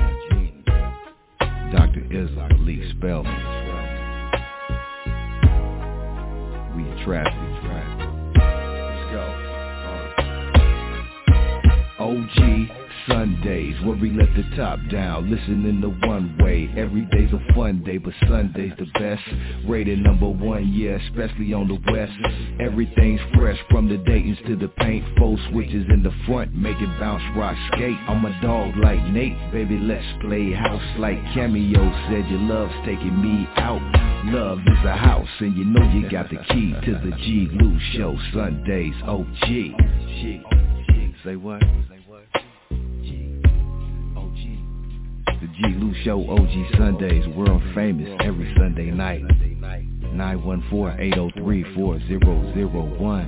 Dr. Isla, Lee Spellman. We in traffic. Let's go. OG Sundays, where we let the top down, listening to one way. Every day's a fun day, but Sunday's the best. Rated #1, yeah, especially on the west. Everything's fresh, from the Daytons to the paint. 4 switches in the front, make it bounce, rock, skate. I'm a dog like Nate, baby, let's play house like Cameo said. Your love's taking me out. Love is a house, and you know you got the key to the G. Lou Show. Sundays, OG. Say what? The G. Lou Show, OG Sundays, world famous every Sunday night. 914-803-4001.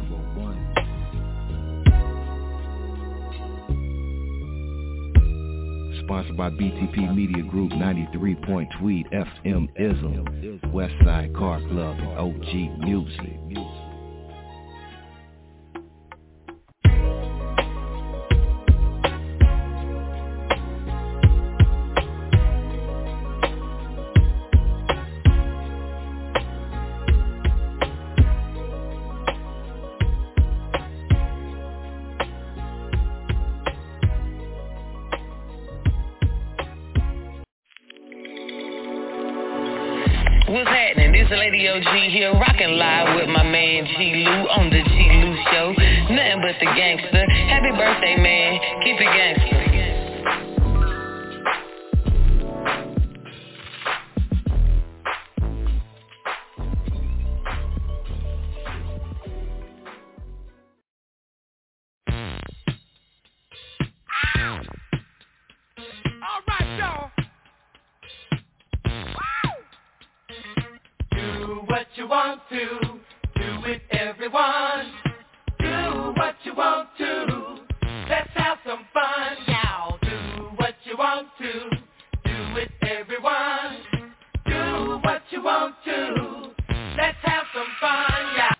Sponsored by BTP Media Group, 93 Point Tweed, FM Ism, Westside Car Club, and OG Music. What's happening? This is Lady OG here, rockin' live with my man G. Lou on the G. Lou Show. Nothing but the gangster. Happy birthday, man. Keep it gangster. You want to do it, everyone. Do what you want to. Let's have some fun, y'all. Do what you want to. Do it, everyone. Do what you want to. Let's have some fun, y'all.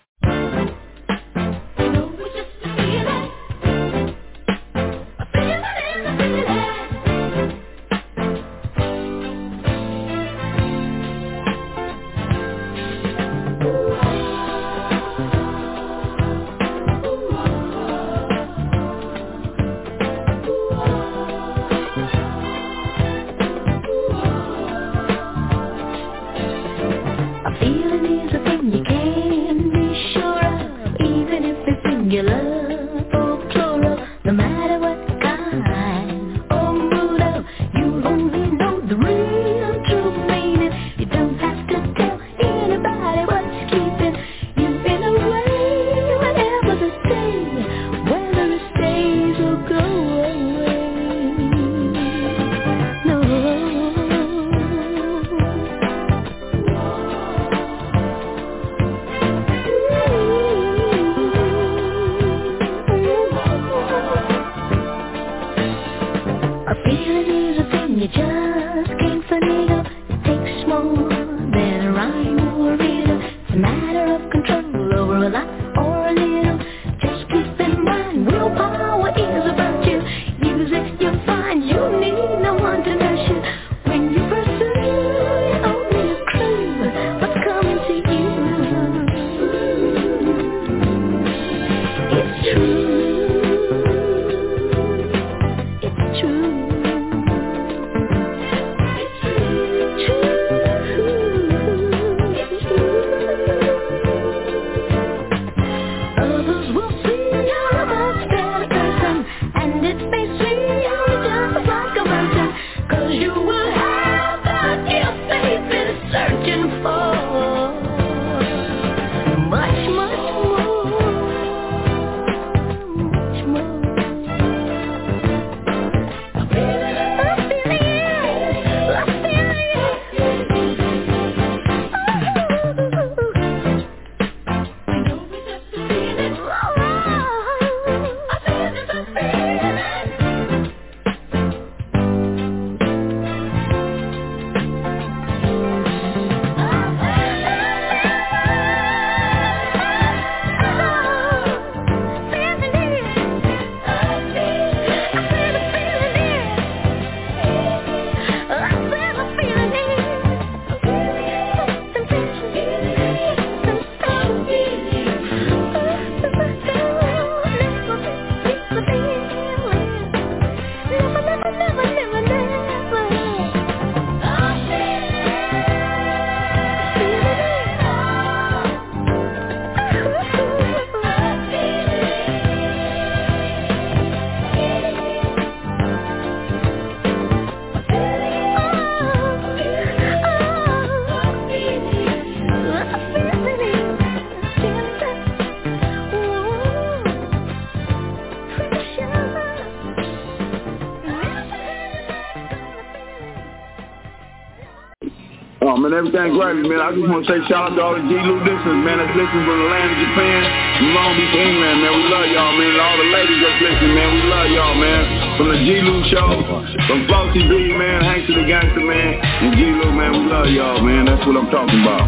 man. Everything gravy, man. I just want to say shout out to all the G-Lou listeners, man, that's listening from the land of Japan, from Long Beach, England, man. We love y'all, man. And all the ladies that's listening, man, we love y'all, man. From the G-Lou show, from Flossy B, man, Hank to the Gangster, man, and G-Lou, man, we love y'all, man. That's what I'm talking about.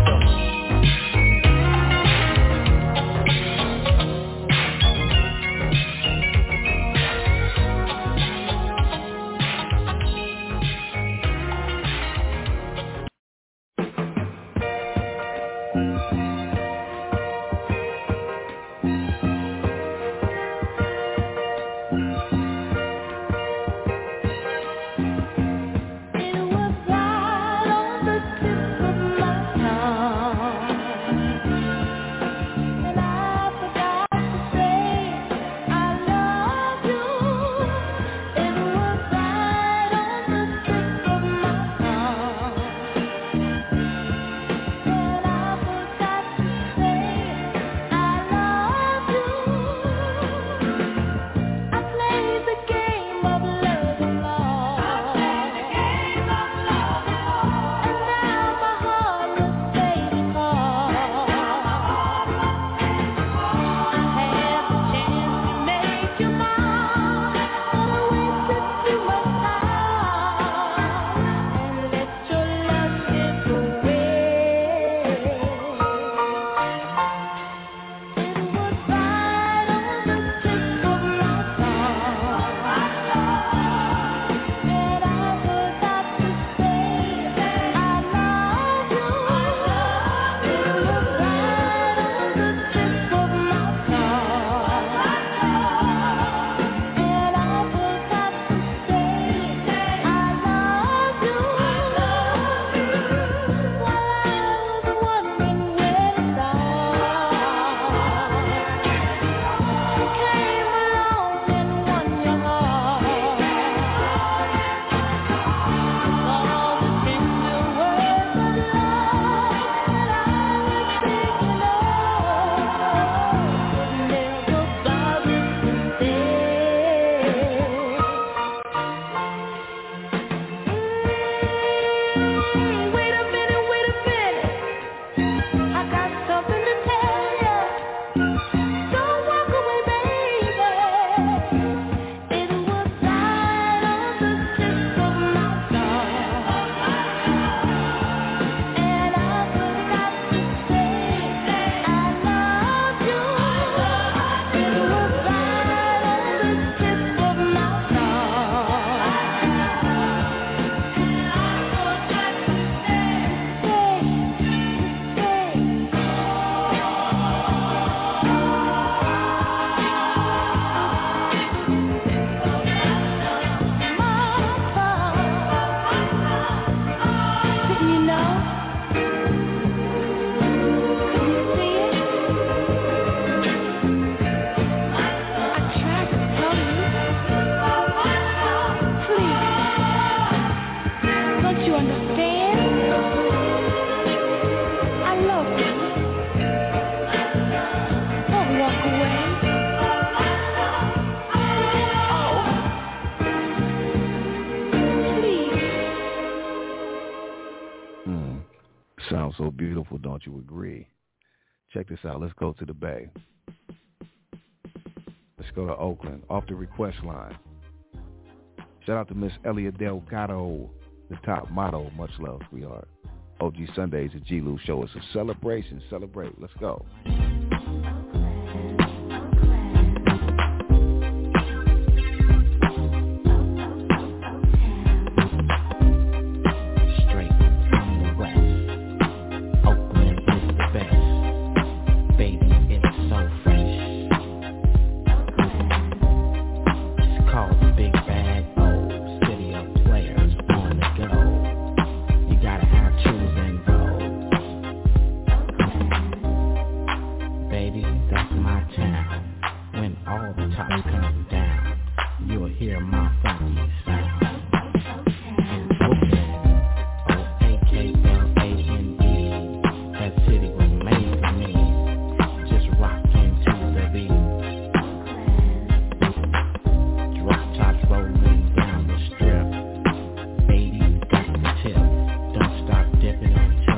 Sounds so beautiful, don't you agree? Check this out. Let's go to the Bay. Let's go to Oakland, off the request line. Shout out to Miss Elia Delgado, the top model. Much love, sweetheart. OG Sundays at G-Lou Show. It's a celebration. Celebrate. Let's go. Dipping on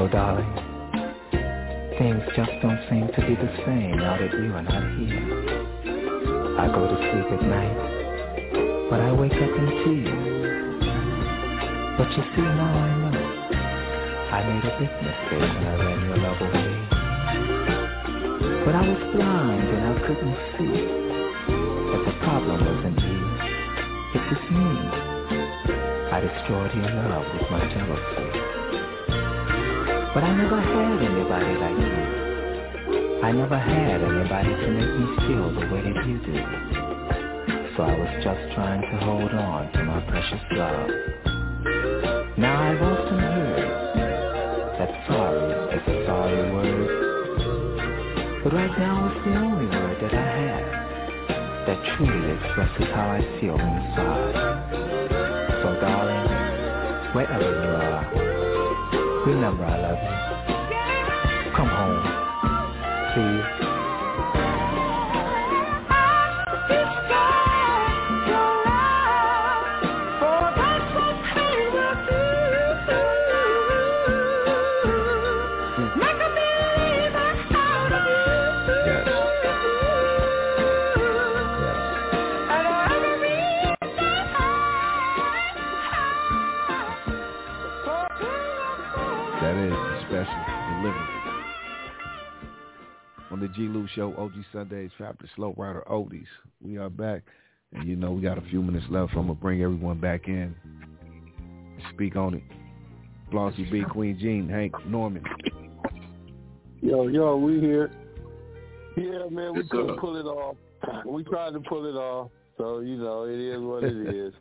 know, darling, things just don't seem to be the same now that you are not here. I go to sleep at night, but I wake up in tears. But you see, now I know I made a big mistake when I ran your love away. But I was blind and I couldn't see that the problem wasn't you, it was me. I destroyed your love with my jealousy. But I never had anybody like you. I never had anybody to make me feel the way that you do. So I was just trying to hold on to my precious love. Now I've often heard that sorry is a sorry word. But right now it's the only word that I have that truly expresses how I feel inside. So darling, wherever you are, remember I love you. Come home, please. The G. Lou Show, OG Sundays, Fabulous Low Rider Oldies. We are back, and you know we got a few minutes left, so I'm gonna bring everyone back in. Speak on it. Flossy B, Queen Jean, Hank, Norman. Yo, we here. Yeah, man, we couldn't pull it off. We tried to pull it off, so you know it is what it is.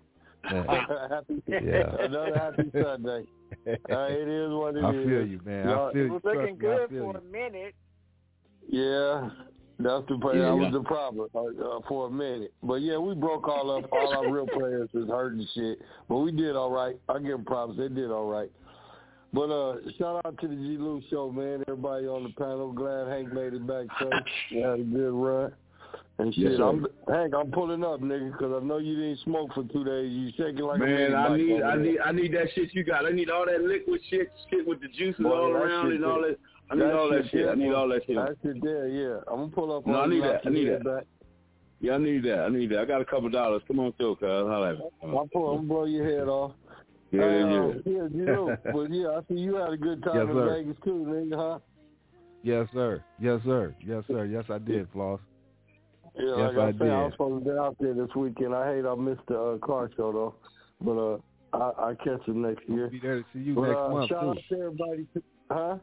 Another happy Sunday. It is what it is. I feel you, man. I feel you. It was looking good for a minute. Yeah, that's the that was the problem for a minute. But yeah, we broke all our real players was hurt and shit. But we did all right. I give them props. They did all right. But shout out to the G. Lou Show, man. Everybody on the panel. Glad Hank made it back safe. We had a good run. And shit, yes, Hank, I'm pulling up, nigga, because I know you didn't smoke for 2 days. You shaking like man, a I need that shit you got. I need all that liquid shit with the juices all around and all that. I need all that shit. I need all that shit. That shit there, yeah. I'm going to pull up. No, I need that. Yeah, I need that. I got a couple $. Come on through, cuz. Holla at me. I'm going to blow your head off. Yeah. You know, but yeah, I see you had a good time in Vegas too, nigga, huh? Yes, sir. Yes, I did, Floss. Yeah, yes, like I did. I was supposed to be out there this weekend. I hate I missed the car show, though. But I catch it next year. We'll be there to see you next month, shout too. Out to everybody. Huh?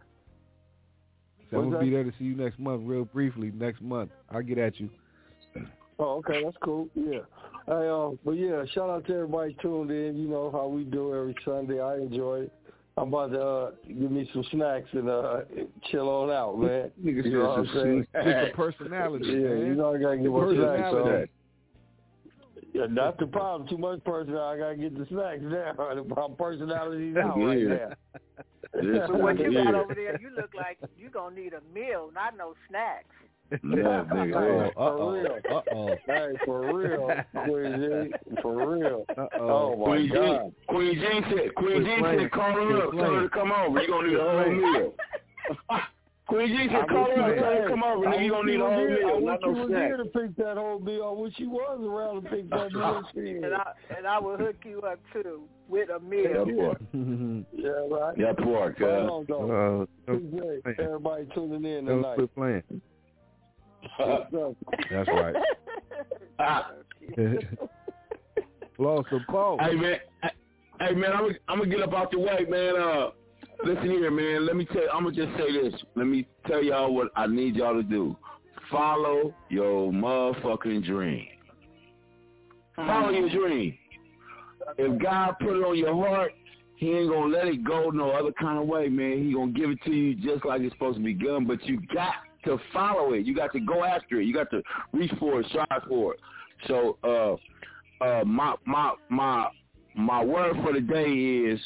So I'm going to be there to see you next month, real briefly, next month. I'll get at you. Oh, okay, that's cool. Yeah. Hey, but yeah, shout out to everybody tuned in. You know how we do every Sunday. I enjoy it. I'm about to give me some snacks and chill on out, man. You know what I'm saying? It's a personality, yeah, man. You know I got to get my snacks on. Yeah, that's the problem. Too much personality. I got to get the snacks now. My personality's out right now. So what you got over there, you look like you're going to need a meal, not no snacks. Yeah, nigga. Hey, for real. Queen Jean, for real. Oh, my God. Queen Jean said, call her up. Tell her to come over. You're going to need a whole meal. Queen Jean said, call her up. Tell her to come over. You're going to need a whole meal, not no snack. I wish you was here to pick that whole meal. I wish you was around to pick that meal. And I will hook you up, too, with a meal. Yeah, right. Yeah, poor God. Everybody tuning in tonight. Quit playing. That's right. Lost the ball. Hey man, I'm gonna get up out the way, man. Listen here, man. Let me tell you, I'm gonna just say this. Let me tell y'all what I need y'all to do. Follow your motherfucking dream. Follow your dream. If God put it on your heart, He ain't gonna let it go no other kind of way, man. He gonna give it to you just like it's supposed to be done. But you got to follow it. You got to go after it. You got to reach for it, strive for it. So my word for the day is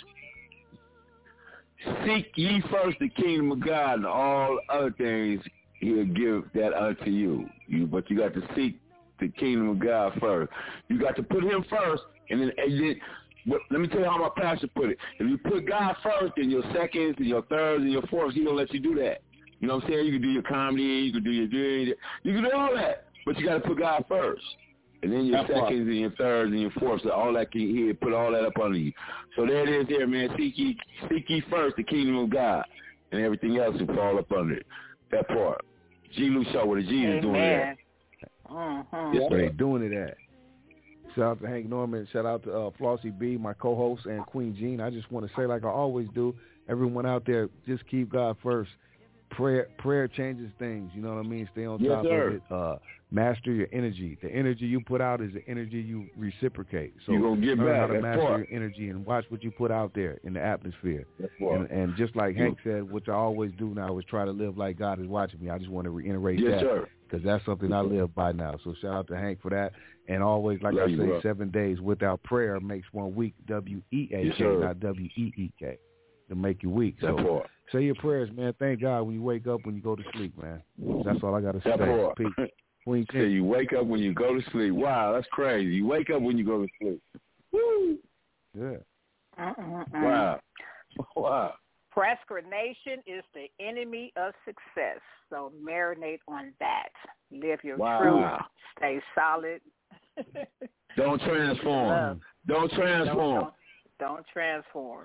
seek ye first the kingdom of God, and all other things He'll give that unto you. But you got to seek the kingdom of God first. You got to put Him first, and then let me tell you how my pastor put it. If you put God first, then your seconds and your thirds and your fourths, he don't let you do that. You know what I'm saying? You can do your comedy, you can do you can do all that, but you got to put God first. And then your seconds and your thirds and your fourths, all that he put all that up under you. So there it is there, man. Seek ye first the kingdom of God, and everything else will fall up under it. That part. G. Lou Show with a G is doing that. That's where they doing it at. Shout out to Hank Norman. Shout out to Flossie B, my co-host, and Queen Jean. I just want to say, like I always do, everyone out there, just keep God first. Prayer changes things. You know what I mean? Stay on top of it. Master your energy. The energy you put out is the energy you reciprocate. So you're going to get learn back. how to master your energy and watch what you put out there in the atmosphere. And just like Hank said, which I always do now is try to live like God is watching me. I just want to reiterate that because that's something I live by now. So shout out to Hank for that. And always, like I say, 7 days without prayer makes 1 week, W-E-A-K, not W-E-E-K, to make you weak. So say your prayers, man. Thank God when you wake up, when you go to sleep, man. That's all I got to say. So you wake up when you go to sleep. Wow, that's crazy. You wake up when you go to sleep. Woo! Yeah. Wow. Procrastination is the enemy of success. So marinate on that. Live your truth. Stay solid. Don't transform. Don't transform. Don't transform.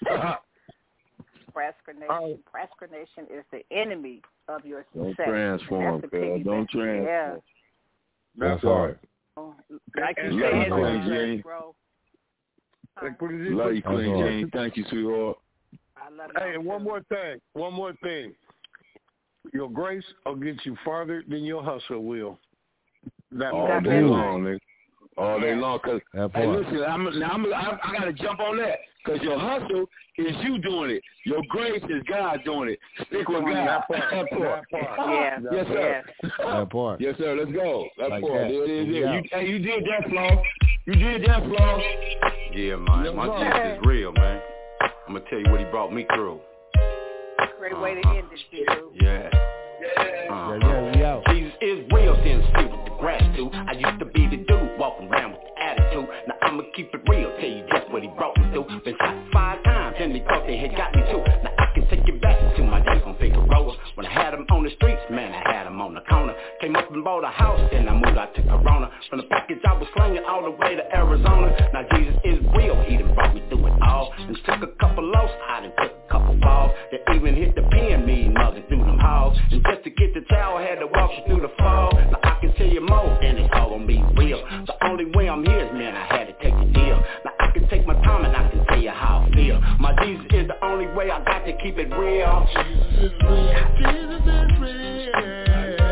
Procrastination is the enemy of your success. Don't transform, girl. Don't transform. Yeah. That's hard. Like you said, bro. Love you, Queen Jane. Thank you, sweetheart. I love you. Hey, and one more thing. Your grace will get you farther than your hustle will. All day long, nigga. All day long. Cause, hey, listen, I got to jump on that. Because your hustle is you doing it. Your grace is God doing it. Stick with God. That part. Yeah. Yes, sir. That part. Yes, sir. Let's go. That like part. That. There it is. Hey, you did that, Flo. You did that, Flo. Yeah, man. My Jesus is real, man. I'm going to tell you what he brought me through. Great way to end this video. Yeah. Jesus is real, then see what the grass do. I used to be the dude walking around with the attitude. Now I'ma keep it real, tell you just what he brought me through. Been shot 5 times and they thought they had got me too. Now I can take you back to my days on Figueroa. When I had them on the streets, man, I had them on the corner. Came up and bought a house, then I moved out to Corona. From the package I was slinging all the way to Arizona. Now Jesus is real, he done brought me through it all. And took a couple lows, I done took a couple balls. That even hit the pen, me mother through them halls. And just to get the towel, I had to walk you through the fall. Now I can tell you more, and it's all gonna be real. The only way I'm here is, man, I had to take the deal. Now I can take my time and I can tell you how I feel. My Jesus is the only way I got to keep it real. Jesus is real. Jesus is real.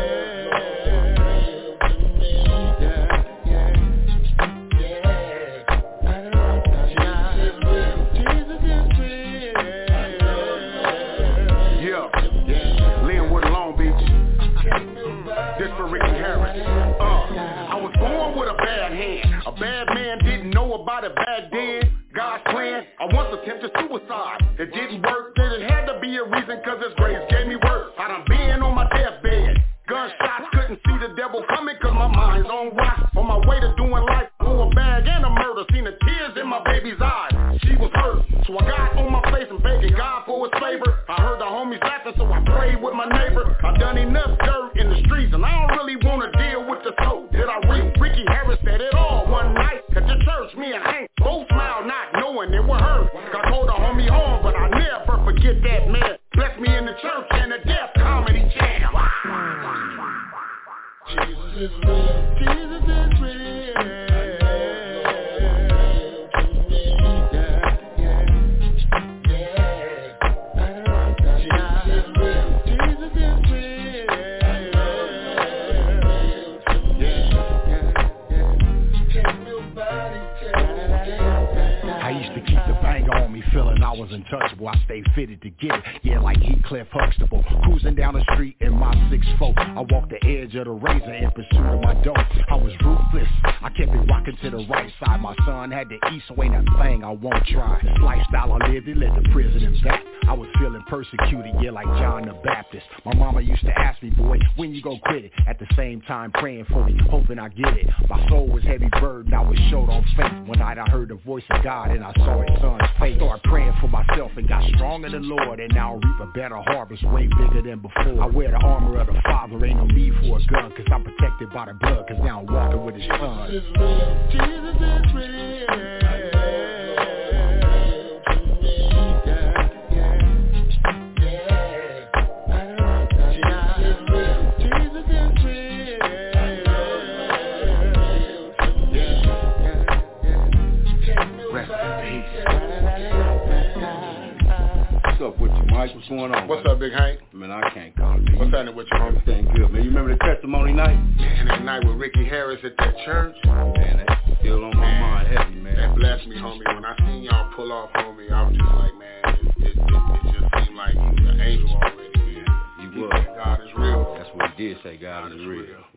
A bad man didn't know about it back then. God's plan, I once attempted suicide. It didn't work, then it had to be a reason, cause his grace gave me work. I done been on my deathbed. Gunshots, couldn't see the devil coming cause my mind's on rock. On my way to doing life, through a bag and a murder. Seen the tears in my baby's eyes, she was hurt. So I got on my face and begging God for his favor. I heard the homies laughing, so I prayed with my neighbor. I done enough dirt in the streets and I don't really wanna deal with the soul. Did I read Ricky Harris said it all one night at the church? Me and Hank both smiled not knowing it was her. I told the homie home, but I never forget that man. Blessed me in the church and the Deaf Comedy Jam. Jesus is real. Jesus is real. Feeling I was untouchable, I stayed fitted to get it. Yeah, like Heathcliff Huxtable. Cruising down the street in my 6'4". I walked the edge of the razor in pursuit of my dope. I was ruthless, I kept it rocking rocking to the right side. My son had to eat, so ain't a thing I won't try. Lifestyle I lived, it led to prison and back. I was feeling persecuted, yeah, like John the Baptist. My mama used to ask me, boy, when you gon' quit it? At the same time praying for me, hoping I get it. My soul was heavy burden, I was short on faith. One night I heard the voice of God and I saw his son's face. Started praying for myself and got strong in the Lord, and now I reap a better harvest, way bigger than before. I wear the armor of the Father, ain't no need for a gun, cause I'm protected by the blood, cause now I'm walking with his son. Jesus is real. What's going on? What's up, Big Hank? Man, I can't call it. What's happening with you, homie? Everything good, man. You remember the testimony night? Man, that night with Ricky Harris at that church. Man, that's still on my mind heavy, man. That blessed me, homie. When I seen y'all pull off, homie, I was just like, man, it just seemed like you was an angel already, man. Yeah, you was. God is real. That's what he did say, God is real.